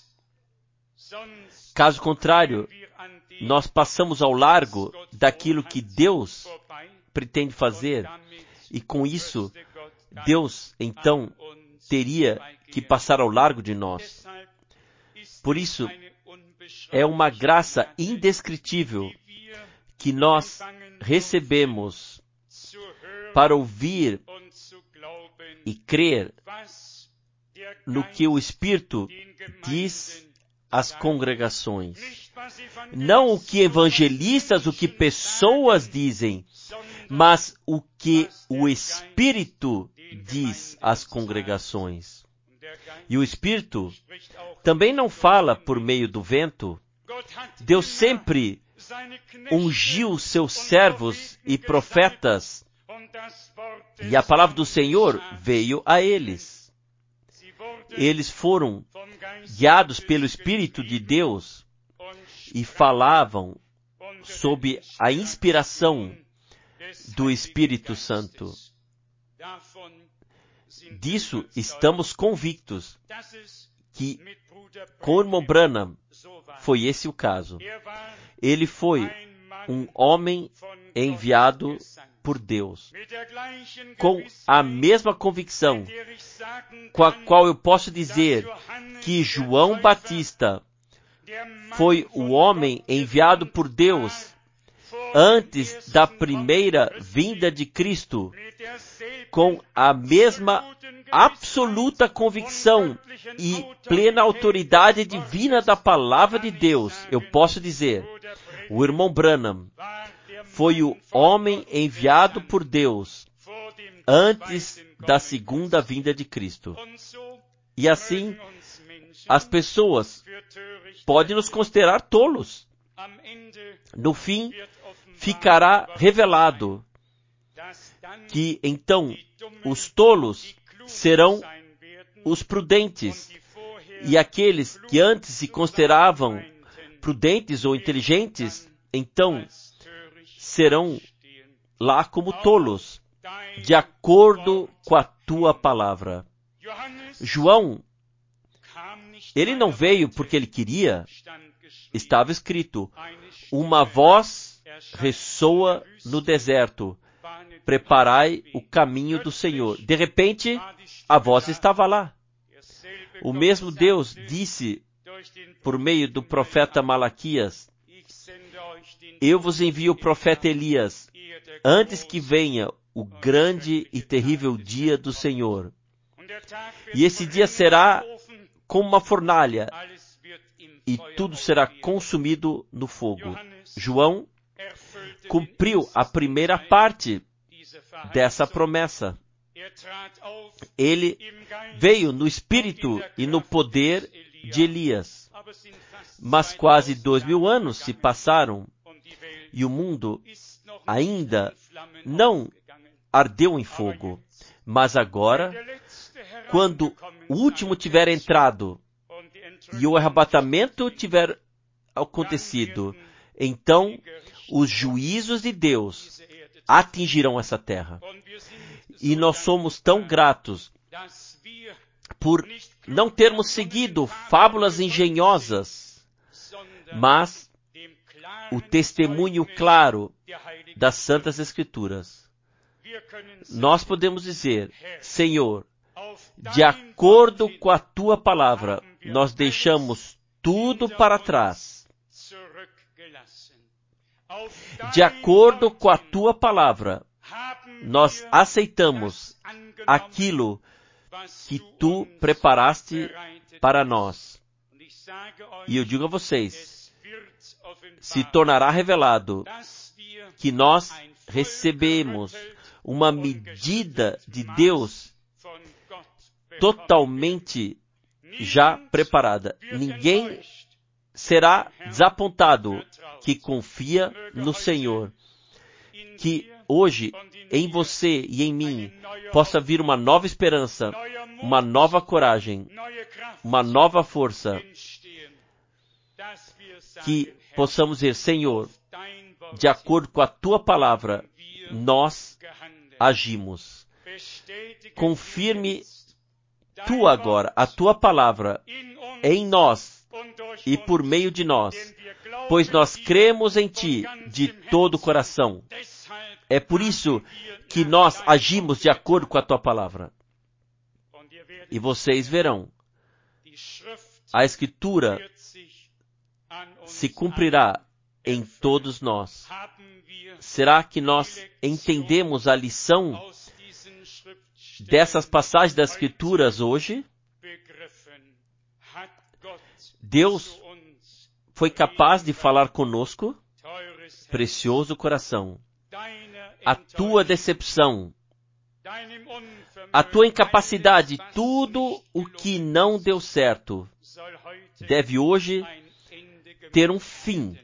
Caso contrário, nós passamos ao largo daquilo que Deus pretende fazer, e com isso, Deus, então, teria que passar ao largo de nós. Por isso, é uma graça indescritível que nós recebemos para ouvir e crer no que o Espírito diz às congregações. Não o que evangelistas, o que pessoas dizem, mas o que o Espírito diz às congregações. E o Espírito também não fala por meio do vento. Deus sempre ungiu seus servos e profetas, e a palavra do Senhor veio a eles. Eles foram guiados pelo Espírito de Deus e falavam sob a inspiração do Espírito Santo. Disso estamos convictos que com o irmão Branham foi esse o caso. Ele foi um homem enviado por Deus, com a mesma convicção com a qual eu posso dizer que João Batista foi o homem enviado por Deus antes da primeira vinda de Cristo, com a mesma absoluta convicção e plena autoridade divina da palavra de Deus. Eu posso dizer, o irmão Branham foi o homem enviado por Deus antes da segunda vinda de Cristo. E assim, as pessoas podem nos considerar tolos. No fim, ficará revelado que, então, os tolos serão os prudentes, e aqueles que antes se consideravam prudentes ou inteligentes, então, serão lá como tolos, de acordo com a tua palavra. João, ele não veio porque ele queria. Estava escrito, uma voz ressoa no deserto, preparai o caminho do Senhor. De repente, a voz estava lá. O mesmo Deus disse, por meio do profeta Malaquias, eu vos envio o profeta Elias, antes que venha o grande e terrível dia do Senhor. E esse dia será como uma fornalha, e tudo será consumido no fogo. João cumpriu a primeira parte dessa promessa. Ele veio no espírito e no poder de Elias. Mas quase dois mil anos se passaram e o mundo ainda não ardeu em fogo. Mas agora, quando o último tiver entrado e o arrebatamento tiver acontecido, então os juízos de Deus atingirão essa terra. E nós somos tão gratos por não termos seguido fábulas engenhosas, mas o testemunho claro das Santas Escrituras. Nós podemos dizer, Senhor, de acordo com a Tua palavra, nós deixamos tudo para trás. De acordo com a Tua palavra, nós aceitamos aquilo que Tu preparaste para nós. E eu digo a vocês, se tornará revelado que nós recebemos uma medida de Deus totalmente já preparada. Ninguém será desapontado que confia no Senhor. Que hoje, em você e em mim, possa vir uma nova esperança, uma nova coragem, uma nova força. Que possamos dizer, Senhor, de acordo com a Tua palavra, nós agimos. Confirme Tu agora, a Tua palavra, em nós e por meio de nós, pois nós cremos em Ti de todo o coração. É por isso que nós agimos de acordo com a Tua palavra. E vocês verão, a Escritura se cumprirá em todos nós. Será que nós entendemos a lição dessas passagens das Escrituras hoje? Deus foi capaz de falar conosco, precioso coração. A tua decepção, a tua incapacidade, tudo o que não deu certo, deve hoje ter um fim.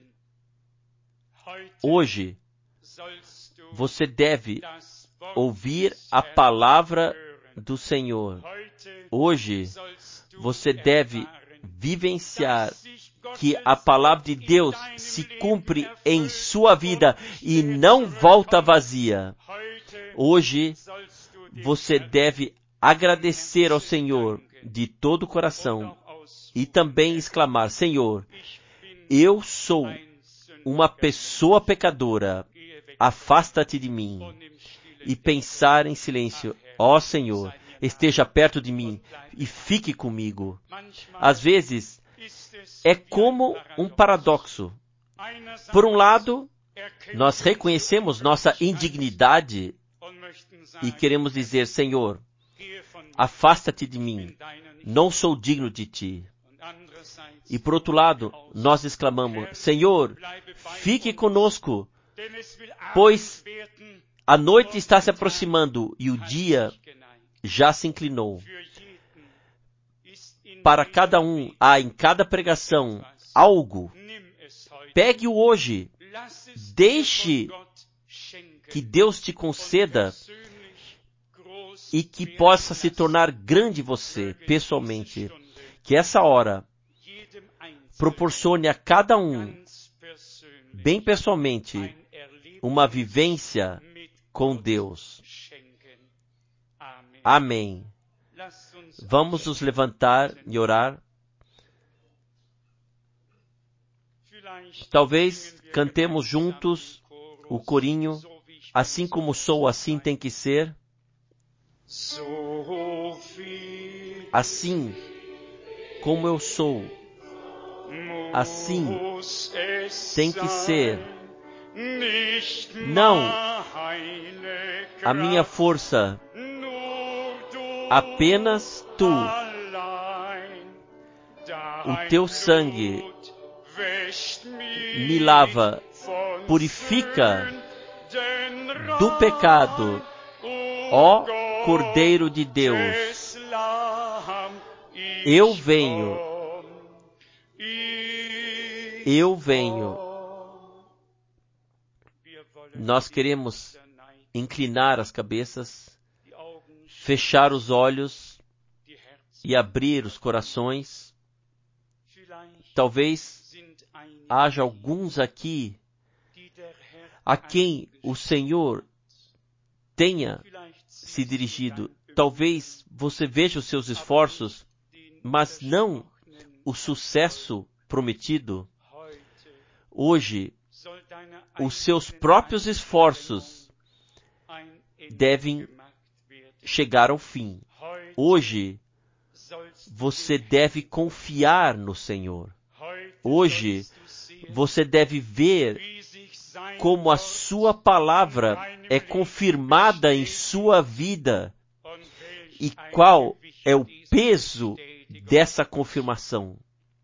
Hoje, você deve ouvir a palavra do Senhor. Hoje, você deve vivenciar que a palavra de Deus se cumpre em sua vida e não volta vazia. Hoje, você deve agradecer ao Senhor de todo o coração e também exclamar, Senhor, eu sou uma pessoa pecadora, afasta-te de mim. E pensar em silêncio, ó Senhor, esteja perto de mim e fique comigo. Às vezes, é como um paradoxo. Por um lado, nós reconhecemos nossa indignidade e queremos dizer, Senhor, afasta-te de mim, não sou digno de Ti. E por outro lado, nós exclamamos, Senhor, fique conosco, pois a noite está se aproximando e o dia já se inclinou. Para cada um há em cada pregação algo. Pegue-o hoje. Deixe que Deus te conceda e que possa se tornar grande você, pessoalmente. Que essa hora proporcione a cada um, bem pessoalmente, uma vivência com Deus. Amém. Vamos nos levantar e orar. Talvez cantemos juntos o corinho, assim como sou, assim tem que ser. Assim como eu sou, assim tem que ser. Não a minha força, apenas Tu. O Teu sangue me lava, purifica do pecado, ó Cordeiro de Deus. Eu venho, eu venho. Nós queremos inclinar as cabeças, fechar os olhos e abrir os corações. Talvez haja alguns aqui a quem o Senhor tenha se dirigido. Talvez você veja os seus esforços mas não o sucesso prometido. Hoje, os seus próprios esforços devem chegar ao fim. Hoje, você deve confiar no Senhor. Hoje, você deve ver como a sua palavra é confirmada em sua vida e qual é o peso dessa confirmação.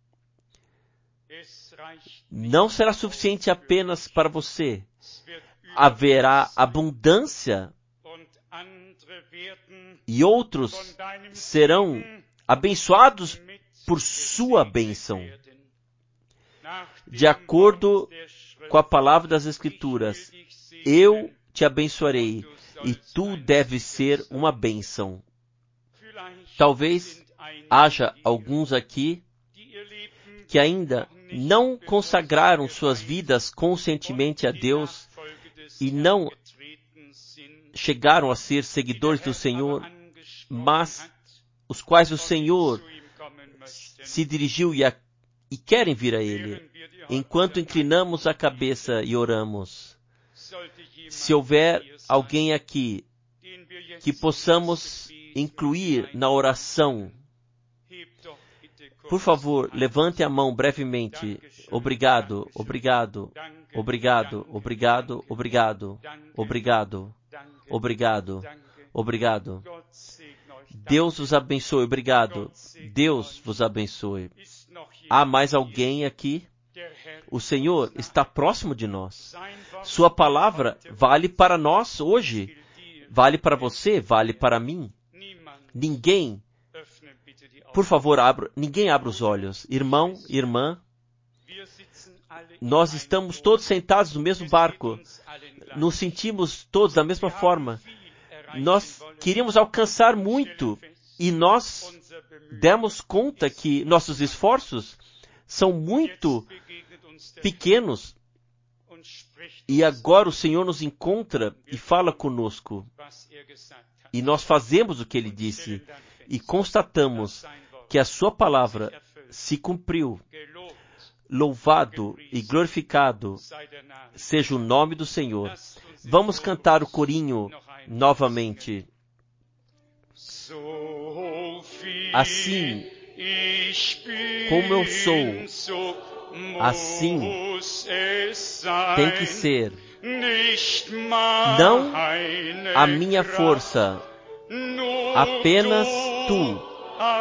Não será suficiente apenas para você. Haverá abundância e outros serão abençoados por sua bênção. De acordo com a palavra das Escrituras, eu te abençoarei e tu deves ser uma bênção. Talvez haja alguns aqui que ainda não consagraram suas vidas conscientemente a Deus e não chegaram a ser seguidores do Senhor, mas os quais o Senhor se dirigiu e, a, e querem vir a Ele. Enquanto inclinamos a cabeça e oramos, se houver alguém aqui que possamos incluir na oração, por favor, levante a mão brevemente. Obrigado, obrigado, obrigado, obrigado, obrigado, obrigado, obrigado, obrigado. Deus vos abençoe, obrigado. Deus vos abençoe. Há mais alguém aqui? O Senhor está próximo de nós. Sua palavra vale para nós hoje. Vale para você, vale para mim. Ninguém, por favor, abra, ninguém abra os olhos. Irmão, irmã, nós estamos todos sentados no mesmo barco. Nos sentimos todos da mesma forma. Nós queríamos alcançar muito e nós demos conta que nossos esforços são muito pequenos. E agora o Senhor nos encontra e fala conosco. E nós fazemos o que Ele disse. E constatamos que a sua palavra se cumpriu. Louvado e glorificado seja o nome do Senhor. Vamos cantar o corinho novamente. Assim como eu sou, assim tem que ser. Não a minha força, apenas tu.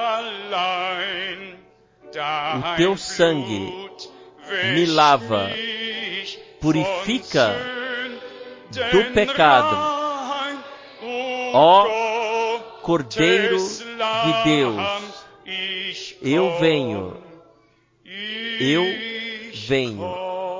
O teu sangue me lava, purifica do pecado. Ó Cordeiro de Deus, eu venho, eu venho.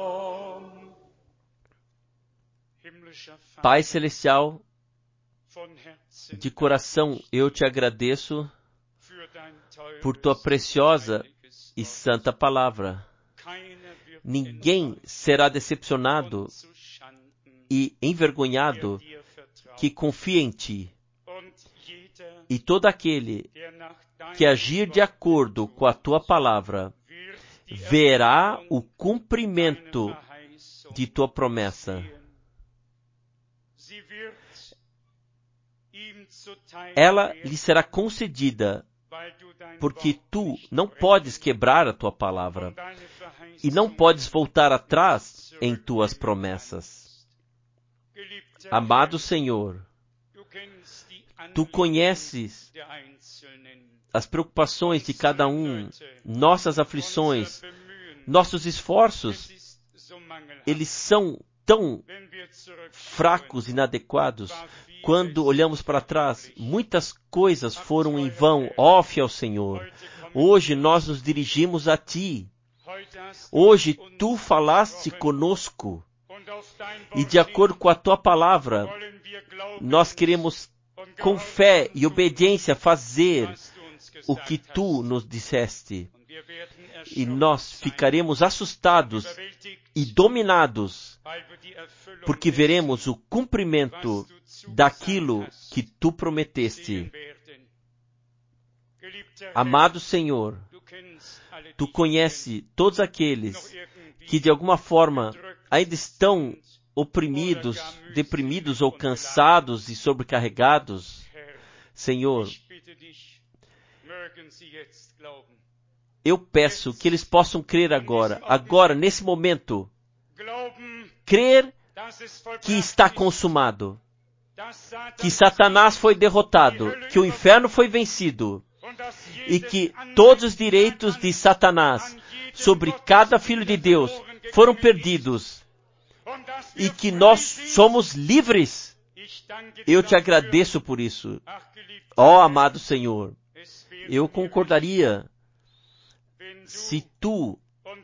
Pai Celestial, de coração eu te agradeço por tua preciosa e santa palavra. Ninguém será decepcionado e envergonhado que confia em ti. E todo aquele que agir de acordo com a tua palavra verá o cumprimento de tua promessa. Ela lhe será concedida, porque tu não podes quebrar a tua palavra e não podes voltar atrás em tuas promessas. Amado Senhor, tu conheces as preocupações de cada um, nossas aflições, nossos esforços. Eles são tão fracos, inadequados. Quando olhamos para trás, muitas coisas foram em vão, ó fiel Senhor. Hoje nós nos dirigimos a Ti. Hoje Tu falaste conosco. E de acordo com a Tua palavra, nós queremos com fé e obediência fazer o que Tu nos disseste. E nós ficaremos assustados e dominados, porque veremos o cumprimento daquilo que Tu prometeste. Amado Senhor, Tu conheces todos aqueles que de alguma forma ainda estão oprimidos, deprimidos ou cansados e sobrecarregados. Senhor, eu peço que eles possam crer agora, agora, nesse momento, crer que está consumado, que Satanás foi derrotado, que o inferno foi vencido, e que todos os direitos de Satanás sobre cada filho de Deus foram perdidos, e que nós somos livres. Eu te agradeço por isso. Ó, amado Senhor, eu concordaria se Tu,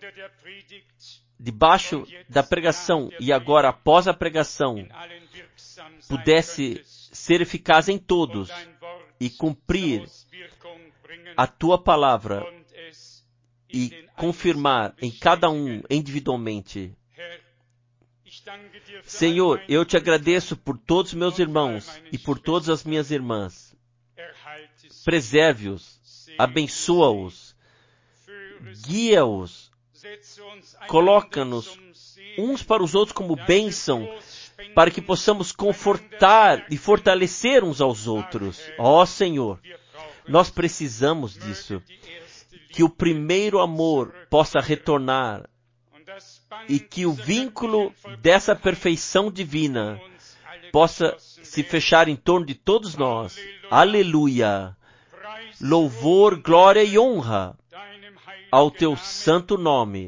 debaixo da pregação e agora após a pregação, pudesse ser eficaz em todos e cumprir a Tua palavra e confirmar em cada um individualmente. Senhor, eu te agradeço por todos os meus irmãos e por todas as minhas irmãs. Preserve-os, abençoa-os, guia-os, coloca-nos uns para os outros como bênção, para que possamos confortar e fortalecer uns aos outros. Ó Senhor, nós precisamos disso. Que o primeiro amor possa retornar e que o vínculo dessa perfeição divina possa se fechar em torno de todos nós. Aleluia! Louvor, glória e honra ao Teu santo nome.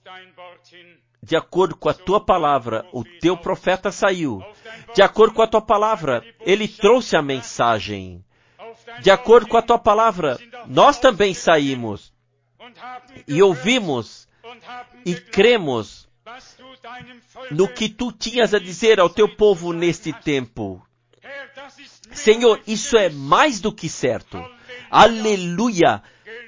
De acordo com a Tua palavra, o Teu profeta saiu. De acordo com a Tua palavra, ele trouxe a mensagem. De acordo com a Tua palavra, nós também saímos e ouvimos e cremos no que Tu tinhas a dizer ao Teu povo neste tempo. Senhor, isso é mais do que certo. Aleluia!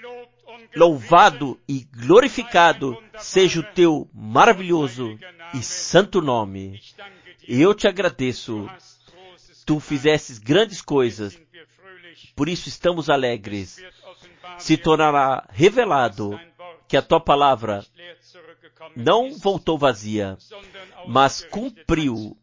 Louvado e glorificado seja o Teu maravilhoso e santo nome. Eu te agradeço. Tu fizestes grandes coisas. Por isso estamos alegres. Se tornará revelado que a Tua palavra não voltou vazia, mas cumpriu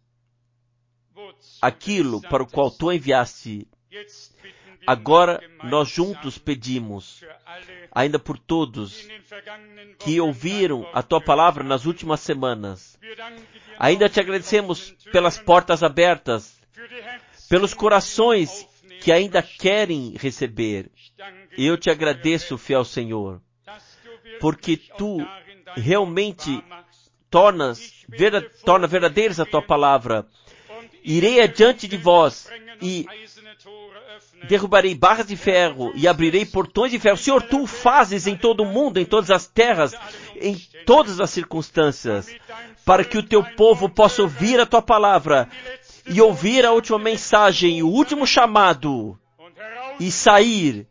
aquilo para o qual Tu enviaste. Agora nós juntos pedimos, ainda por todos que ouviram a Tua palavra nas últimas semanas. Ainda te agradecemos pelas portas abertas, pelos corações que ainda querem receber. Eu te agradeço, fiel Senhor, porque Tu realmente tornas, vera, torna verdadeiras a Tua palavra. Irei adiante de vós e derrubarei barras de ferro e abrirei portões de ferro. Senhor, Tu fazes em todo o mundo, em todas as terras, em todas as circunstâncias, para que o Teu povo possa ouvir a Tua palavra e ouvir a última mensagem, o último chamado, e sair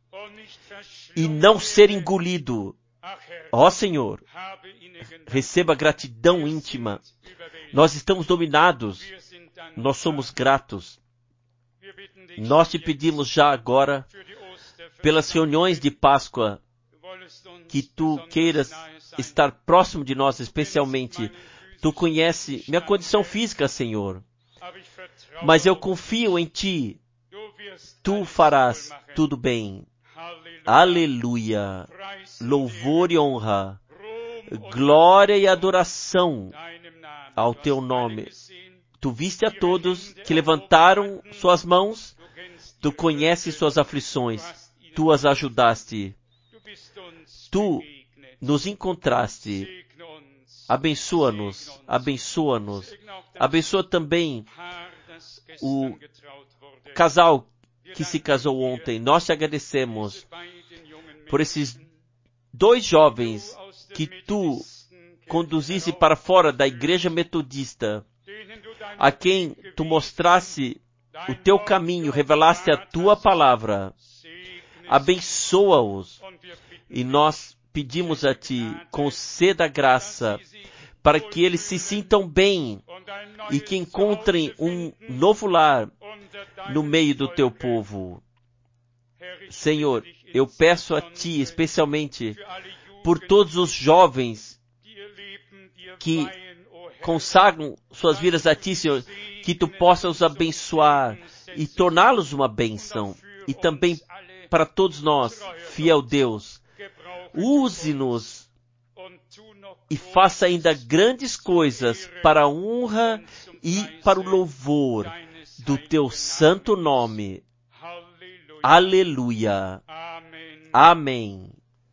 e não ser engolido. Ó Senhor, receba gratidão íntima. Nós estamos dominados, nós somos gratos. Nós te pedimos já agora, pelas reuniões de Páscoa, que Tu queiras estar próximo de nós especialmente. Tu conheces minha condição física, Senhor, mas eu confio em Ti. Tu farás tudo bem. Aleluia! Louvor e honra, glória e adoração ao Teu nome. Tu viste a todos que levantaram suas mãos. Tu conheces suas aflições. Tu as ajudaste. Tu nos encontraste. Abençoa-nos, abençoa-nos. Abençoa também o casal que se casou ontem. Nós te agradecemos por esses dois jovens que Tu conduzisse para fora da igreja metodista, a quem Tu mostrasse o Teu caminho, revelaste a Tua palavra. Abençoa-os. E nós pedimos a Ti, conceda graça, para que eles se sintam bem e que encontrem um novo lar no meio do Teu povo. Senhor, eu peço a Ti especialmente por todos os jovens que consagram suas vidas a Ti, Senhor, que Tu possas os abençoar e torná-los uma bênção. E também para todos nós, fiel Deus, use-nos e faça ainda grandes coisas para a honra e para o louvor do Teu santo nome. Aleluia. Amém.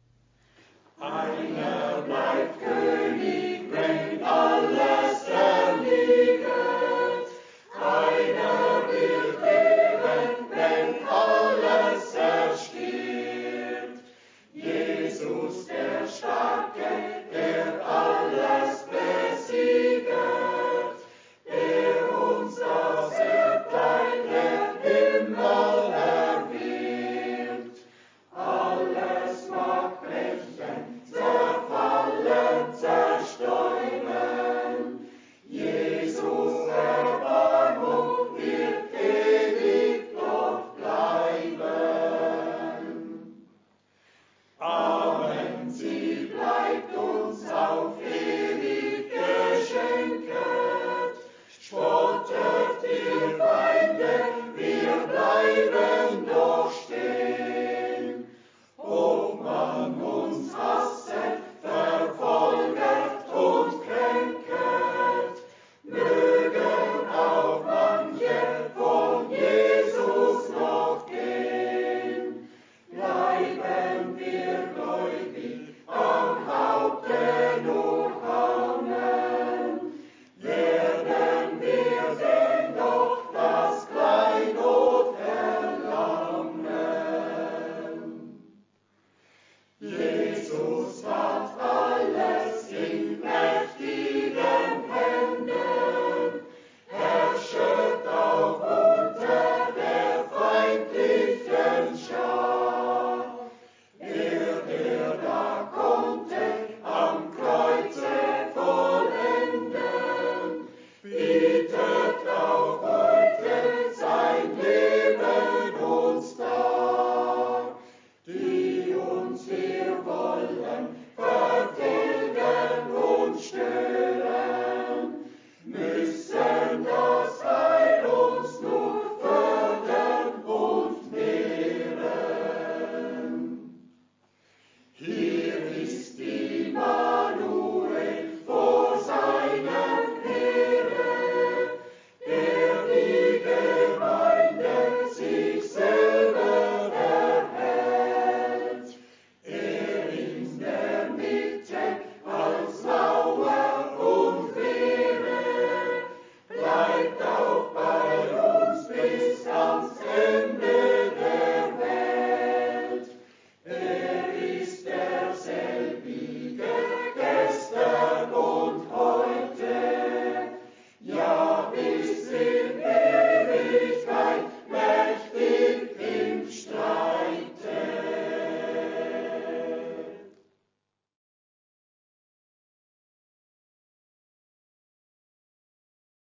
Einer bleibt König, wenn alles erliegt. Einer wird leben, wenn alles erstirbt. Jesus der Starke, der alles besieget, der uns das Erdteil Himmel erwirbt. Alles mag brechen, zerfallen, zerstäuben. Jesus Erbarmung wird ewig doch bleiben.